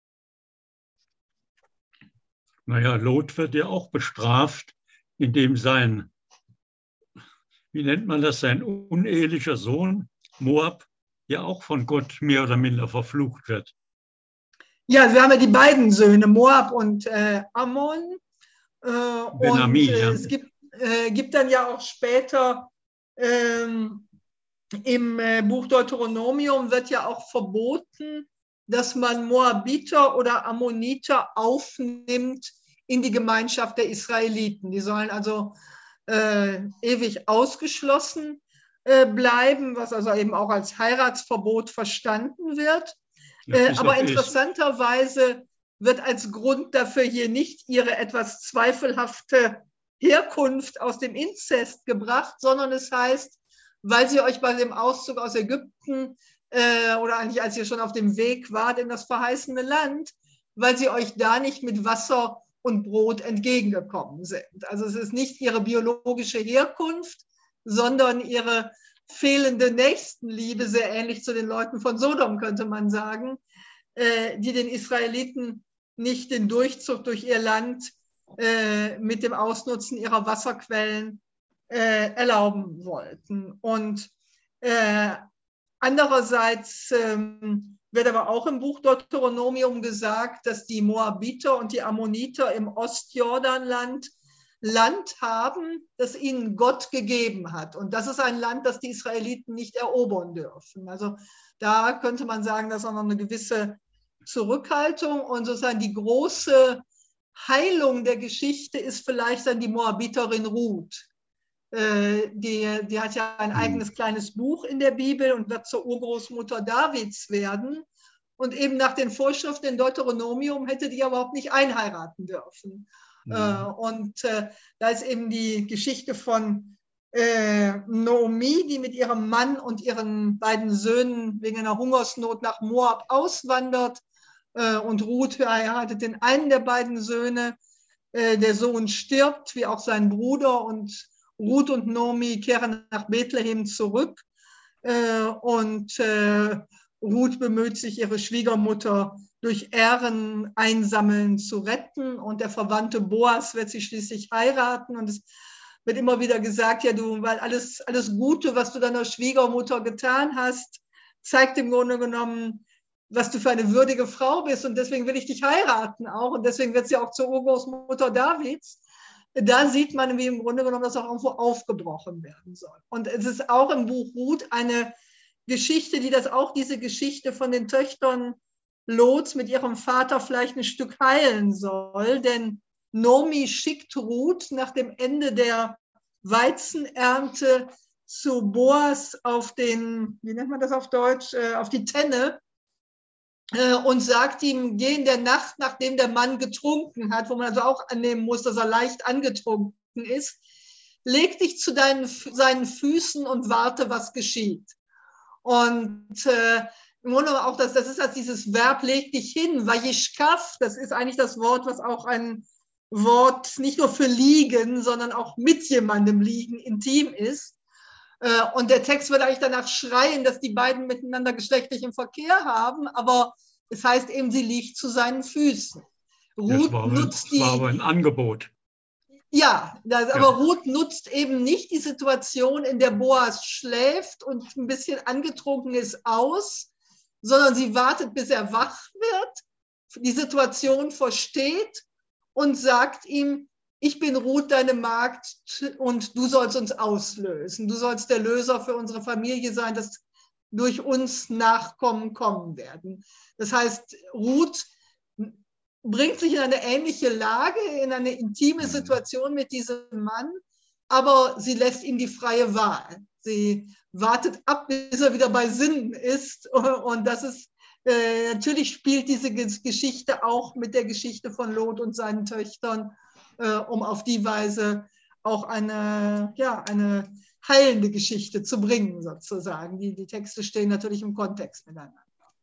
Naja, Lot wird ja auch bestraft, indem sein wie nennt man das, sein unehelicher Sohn, Moab, ja auch von Gott mehr oder minder verflucht wird. Ja, wir haben ja die beiden Söhne, Moab und äh, Ammon. Äh, und äh, ja. es gibt, äh, gibt dann ja auch später ähm, im äh, Buch Deuteronomium wird ja auch verboten, dass man Moabiter oder Ammoniter aufnimmt in die Gemeinschaft der Israeliten. Die sollen also Äh, ewig ausgeschlossen äh, bleiben, was also eben auch als Heiratsverbot verstanden wird. Äh, aber interessanterweise wird als Grund dafür hier nicht ihre etwas zweifelhafte Herkunft aus dem Inzest gebracht, sondern es heißt, weil sie euch bei dem Auszug aus Ägypten äh, oder eigentlich als ihr schon auf dem Weg wart in das verheißene Land, weil sie euch da nicht mit Wasser und Brot entgegengekommen sind. Also es ist nicht ihre biologische Herkunft, sondern ihre fehlende Nächstenliebe, sehr ähnlich zu den Leuten von Sodom, könnte man sagen, äh, die den Israeliten nicht den Durchzug durch ihr Land äh, mit dem Ausnutzen ihrer Wasserquellen äh, erlauben wollten. Und äh, andererseits ähm, wird aber auch im Buch Deuteronomium gesagt, dass die Moabiter und die Ammoniter im Ostjordanland Land haben, das ihnen Gott gegeben hat. Und das ist ein Land, das die Israeliten nicht erobern dürfen. Also da könnte man sagen, dass auch noch eine gewisse Zurückhaltung und sozusagen die große Heilung der Geschichte ist vielleicht dann die Moabiterin Ruth. Die, die hat ja ein eigenes kleines Buch in der Bibel und wird zur Urgroßmutter Davids werden. Und eben nach den Vorschriften in Deuteronomium hätte die überhaupt nicht einheiraten dürfen. Mhm. Und äh, da ist eben die Geschichte von äh, Naomi, die mit ihrem Mann und ihren beiden Söhnen wegen einer Hungersnot nach Moab auswandert. Äh, und Ruth heiratet den einen der beiden Söhne. Äh, der Sohn stirbt, wie auch sein Bruder, und Ruth und Naomi kehren nach Bethlehem zurück äh, und äh, Ruth bemüht sich, ihre Schwiegermutter durch Ehren einsammeln zu retten, und der Verwandte Boas wird sie schließlich heiraten, und es wird immer wieder gesagt, ja du, weil alles, alles Gute, was du deiner Schwiegermutter getan hast, zeigt im Grunde genommen, was du für eine würdige Frau bist, und deswegen will ich dich heiraten auch, und deswegen wird sie auch zur Urgroßmutter Davids. Da sieht man, wie im Grunde genommen das auch irgendwo aufgebrochen werden soll. Und es ist auch im Buch Ruth eine Geschichte, die das auch diese Geschichte von den Töchtern Lots mit ihrem Vater vielleicht ein Stück heilen soll. Denn Nomi schickt Ruth nach dem Ende der Weizenernte zu Boas auf den, wie nennt man das auf Deutsch, äh, auf die Tenne äh, und sagt ihm, geh in der Nacht, nachdem der Mann getrunken hat, wo man also auch annehmen muss, dass er leicht angetrunken ist, leg dich zu deinen, seinen Füßen und warte, was geschieht. Und äh, im Grunde auch das, das ist halt dieses Verb, leg dich hin, Vayishkaf, das ist eigentlich das Wort, was auch ein Wort nicht nur für liegen, sondern auch mit jemandem liegen, intim ist. Und der Text würde eigentlich danach schreien, dass die beiden miteinander geschlechtlichen Verkehr haben, aber es heißt eben, sie liegt zu seinen Füßen. Ruth das war, nutzt das die, war aber ein Angebot. Ja, das, Ja. aber Ruth nutzt eben nicht die Situation, in der Boas schläft und ein bisschen angetrunken ist, aus, sondern sie wartet, bis er wach wird, die Situation versteht und sagt ihm, ich bin Ruth, deine Magd, und du sollst uns auslösen. Du sollst der Löser für unsere Familie sein, dass durch uns Nachkommen kommen werden. Das heißt, Ruth bringt sich in eine ähnliche Lage, in eine intime Situation mit diesem Mann, aber sie lässt ihm die freie Wahl. Sie wartet ab, bis er wieder bei Sinnen ist. Und das ist, äh, natürlich spielt diese Geschichte auch mit der Geschichte von Lot und seinen Töchtern, äh, um auf die Weise auch eine, ja, eine heilende Geschichte zu bringen, sozusagen. Die, die Texte stehen natürlich im Kontext miteinander.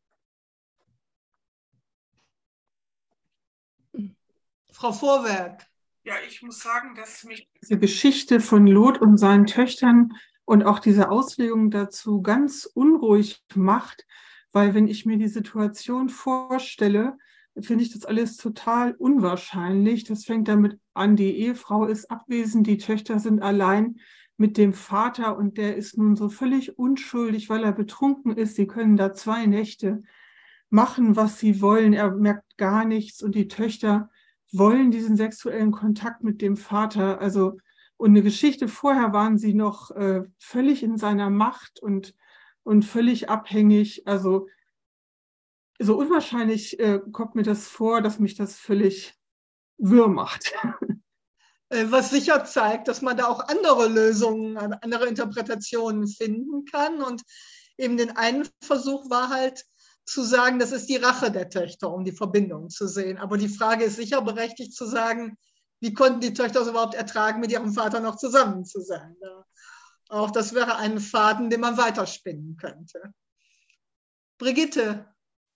Frau Vorwerk. Ja, ich muss sagen, dass mich diese Geschichte von Lot und seinen Töchtern und auch diese Auslegung dazu ganz unruhig macht, weil wenn ich mir die Situation vorstelle, finde ich das alles total unwahrscheinlich. Das fängt damit an, die Ehefrau ist abwesend, die Töchter sind allein mit dem Vater und der ist nun so völlig unschuldig, weil er betrunken ist. Sie können da zwei Nächte machen, was sie wollen. Er merkt gar nichts und die Töchter wollen diesen sexuellen Kontakt mit dem Vater. Also, und eine Geschichte vorher waren sie noch äh, völlig in seiner Macht und, und völlig abhängig. Also, so unwahrscheinlich äh, kommt mir das vor, dass mich das völlig wirr macht. Was sicher zeigt, dass man da auch andere Lösungen, andere Interpretationen finden kann. Und eben den einen Versuch war halt zu sagen, das ist die Rache der Töchter, um die Verbindung zu sehen. Aber die Frage ist sicher berechtigt zu sagen, wie konnten die Töchter es überhaupt ertragen, mit ihrem Vater noch zusammen zu sein? Auch das wäre ein Faden, den man weiterspinnen könnte. Brigitte.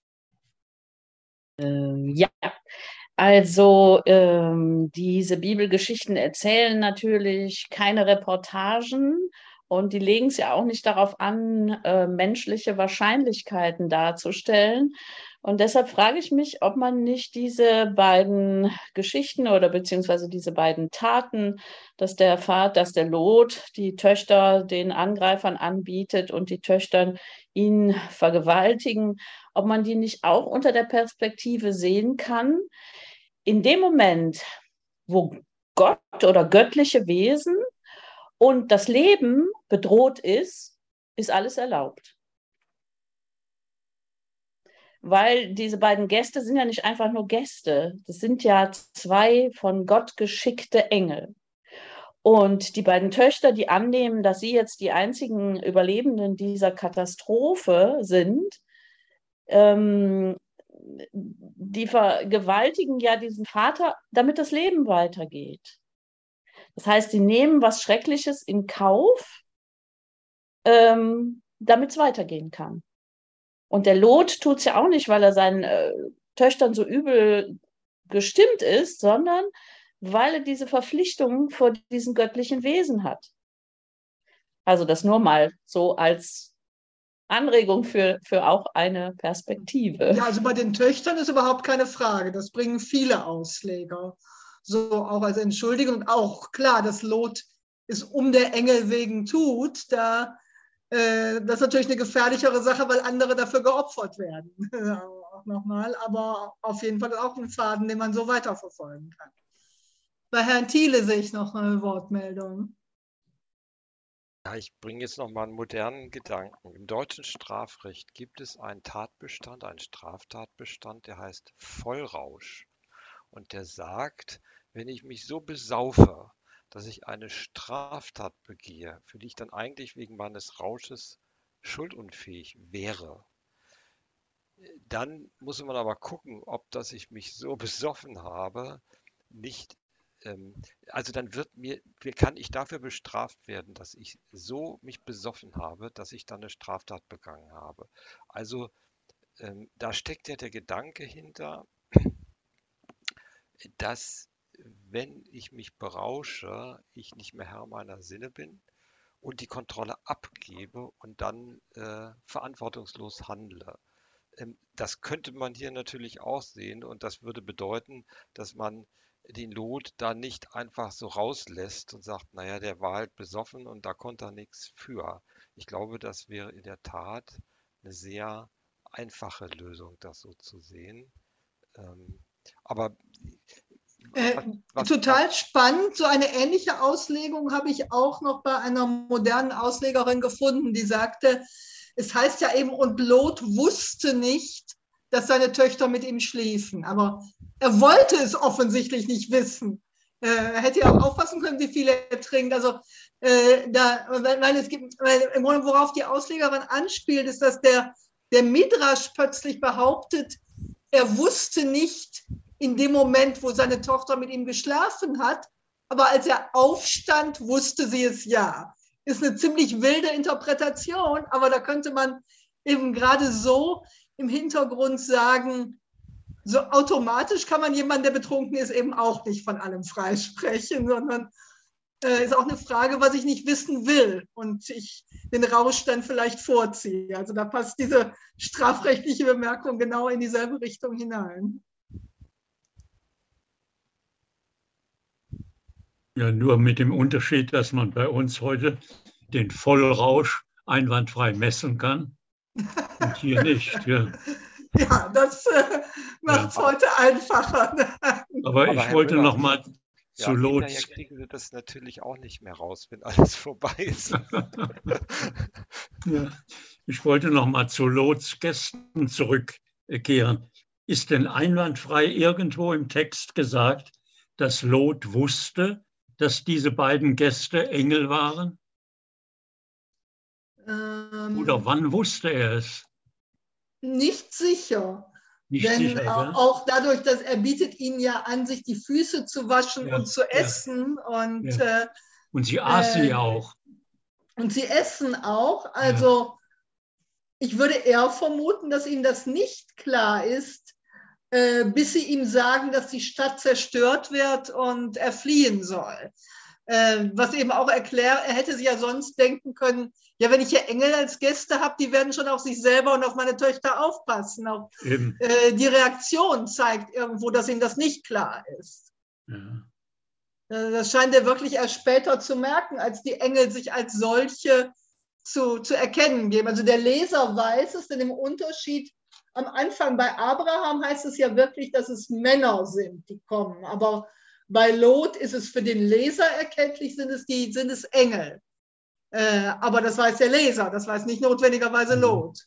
Ähm, ja, also ähm, diese Bibelgeschichten erzählen natürlich keine Reportagen und die legen es ja auch nicht darauf an, äh, menschliche Wahrscheinlichkeiten darzustellen. Und deshalb frage ich mich, ob man nicht diese beiden Geschichten oder beziehungsweise diese beiden Taten, dass der Vater, dass der Lot die Töchter den Angreifern anbietet und die Töchter ihn vergewaltigen, ob man die nicht auch unter der Perspektive sehen kann, in dem Moment, wo Gott oder göttliche Wesen und das Leben bedroht ist, ist alles erlaubt. Weil diese beiden Gäste sind ja nicht einfach nur Gäste, das sind ja zwei von Gott geschickte Engel. Und die beiden Töchter, die annehmen, dass sie jetzt die einzigen Überlebenden dieser Katastrophe sind, ähm, die vergewaltigen ja diesen Vater, damit das Leben weitergeht. Das heißt, sie nehmen was Schreckliches in Kauf, ähm, damit es weitergehen kann. Und der Lot tut es ja auch nicht, weil er seinen äh, Töchtern so übel gestimmt ist, sondern weil er diese Verpflichtung vor diesen göttlichen Wesen hat. Also das nur mal so als Anregung für, für auch eine Perspektive. Ja, also bei den Töchtern ist überhaupt keine Frage. Das bringen viele Ausleger. So auch als Entschuldigung. Und auch klar, dass Lot es um der Engel wegen tut, da, äh, das ist natürlich eine gefährlichere Sache, weil andere dafür geopfert werden. Auch nochmal. Aber auf jeden Fall auch ein Faden, den man so weiterverfolgen kann. Bei Herrn Thiele sehe ich noch eine Wortmeldung. Ja, ich bringe jetzt noch mal einen modernen Gedanken. Im deutschen Strafrecht gibt es einen Tatbestand, einen Straftatbestand, der heißt Vollrausch. Und der sagt, wenn ich mich so besaufe, dass ich eine Straftat begehe, für die ich dann eigentlich wegen meines Rausches schuldunfähig wäre, dann muss man aber gucken, ob dass ich mich so besoffen habe, nicht, ähm, also dann wird mir, kann ich dafür bestraft werden, dass ich so mich besoffen habe, dass ich dann eine Straftat begangen habe. Also ähm, da steckt ja der Gedanke hinter, dass wenn ich mich berausche, ich nicht mehr Herr meiner Sinne bin und die Kontrolle abgebe und dann äh, verantwortungslos handle. Ähm, das könnte man hier natürlich auch sehen und das würde bedeuten, dass man den Lot da nicht einfach so rauslässt und sagt, naja, der war halt besoffen und da konnte er nichts für. Ich glaube, das wäre in der Tat eine sehr einfache Lösung, das so zu sehen. Ähm, aber Äh, was, was, total was, spannend. So eine ähnliche Auslegung habe ich auch noch bei einer modernen Auslegerin gefunden, die sagte, es heißt ja eben, und Lot wusste nicht, dass seine Töchter mit ihm schliefen. Aber er wollte es offensichtlich nicht wissen. Äh, er hätte ja auch aufpassen können, wie viel er trinkt. Also, äh, da, weil, weil es gibt, weil im Grunde, worauf die Auslegerin anspielt, ist, dass der, der Midrasch plötzlich behauptet, er wusste nicht, in dem Moment, wo seine Tochter mit ihm geschlafen hat, aber als er aufstand, wusste sie es ja. Ist eine ziemlich wilde Interpretation, aber da könnte man eben gerade so im Hintergrund sagen, so automatisch kann man jemanden, der betrunken ist, eben auch nicht von allem freisprechen, sondern äh, ist auch eine Frage, was ich nicht wissen will und ich den Rausch dann vielleicht vorziehe. Also da passt diese strafrechtliche Bemerkung genau in dieselbe Richtung hinein. Ja, nur mit dem Unterschied, dass man bei uns heute den Vollrausch einwandfrei messen kann und hier nicht. Ja, ja das äh, macht es ja heute einfacher. Aber, Aber ich wollte noch mal zu ja, Lot. Hinterher kriegen Sie das natürlich auch nicht mehr raus, wenn alles vorbei ist. Ja, ich wollte noch mal zu Lots Gästen zurückkehren. Ist denn einwandfrei irgendwo im Text gesagt, dass Lot wusste, dass diese beiden Gäste Engel waren? Ähm, Oder wann wusste er es? Nicht sicher. Nicht Denn sicher, ja? auch dadurch, dass er bietet ihnen ja an, sich die Füße zu waschen ja, und zu essen. Ja, und, ja. Äh, und sie aßen äh, ja auch. Und sie essen auch. Also ja. Ich würde eher vermuten, dass ihnen das nicht klar ist, äh, bis sie ihm sagen, dass die Stadt zerstört wird und er fliehen soll. Äh, was eben auch erklärt, er hätte sich ja sonst denken können, ja, wenn ich hier Engel als Gäste habe, die werden schon auf sich selber und auf meine Töchter aufpassen. Auch, äh, die Reaktion zeigt irgendwo, dass ihm das nicht klar ist. Ja. Das scheint er wirklich erst später zu merken, als die Engel sich als solche zu, zu erkennen geben. Also der Leser weiß es, denn im Unterschied am Anfang bei Abraham heißt es ja wirklich, dass es Männer sind, die kommen. Aber bei Lot ist es für den Leser erkenntlich, sind es, die, sind es Engel. Äh, aber das weiß der Leser, das weiß nicht notwendigerweise Lot.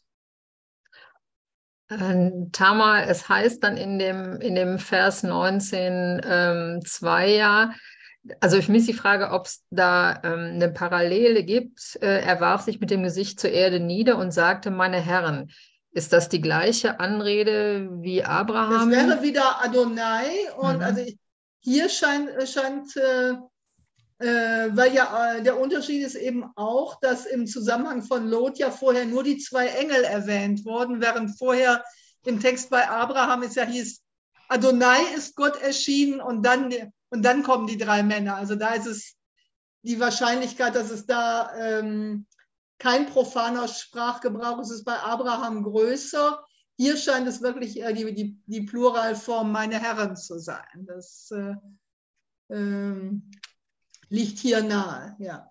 Ähm, Tamar, es heißt dann in dem, in dem Vers neunzehn ähm, zwei ja, also für mich ist die Frage, ob es da ähm, eine Parallele gibt. Äh, er warf sich mit dem Gesicht zur Erde nieder und sagte, meine Herren. Ist das die gleiche Anrede wie Abraham? Das wäre wieder Adonai und mhm. also hier scheint, scheint äh, äh, weil ja äh, der Unterschied ist eben auch, dass im Zusammenhang von Lot ja vorher nur die zwei Engel erwähnt wurden, während vorher im Text bei Abraham es ja hieß, Adonai ist Gott erschienen und dann, und dann kommen die drei Männer. Also da ist es die Wahrscheinlichkeit, dass es da ähm, kein profaner Sprachgebrauch ist, ist bei Abraham größer. Hier scheint es wirklich äh, die, die, die Pluralform meine Herren zu sein. Das äh, ähm, liegt hier nahe, ja.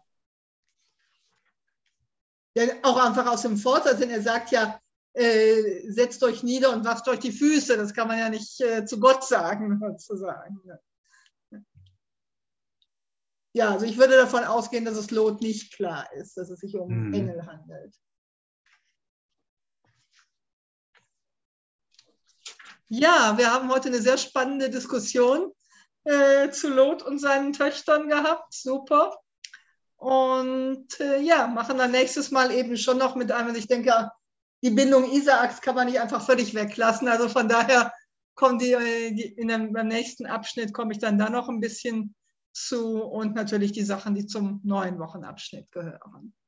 ja. Auch einfach aus dem Vorsatz, denn er sagt ja, äh, setzt euch nieder und wascht euch die Füße. Das kann man ja nicht äh, zu Gott sagen, sozusagen. Ja, also ich würde davon ausgehen, dass es Lot nicht klar ist, dass es sich um mhm. Engel handelt. Ja, wir haben heute eine sehr spannende Diskussion äh, zu Lot und seinen Töchtern gehabt. Super. Und äh, ja, machen dann nächstes Mal eben schon noch mit einem, ich denke, die Bindung Isaaks kann man nicht einfach völlig weglassen. Also von daher kommen die, die in dem, beim nächsten Abschnitt komme ich dann da noch ein bisschen zu und natürlich die Sachen, die zum neuen Wochenabschnitt gehören.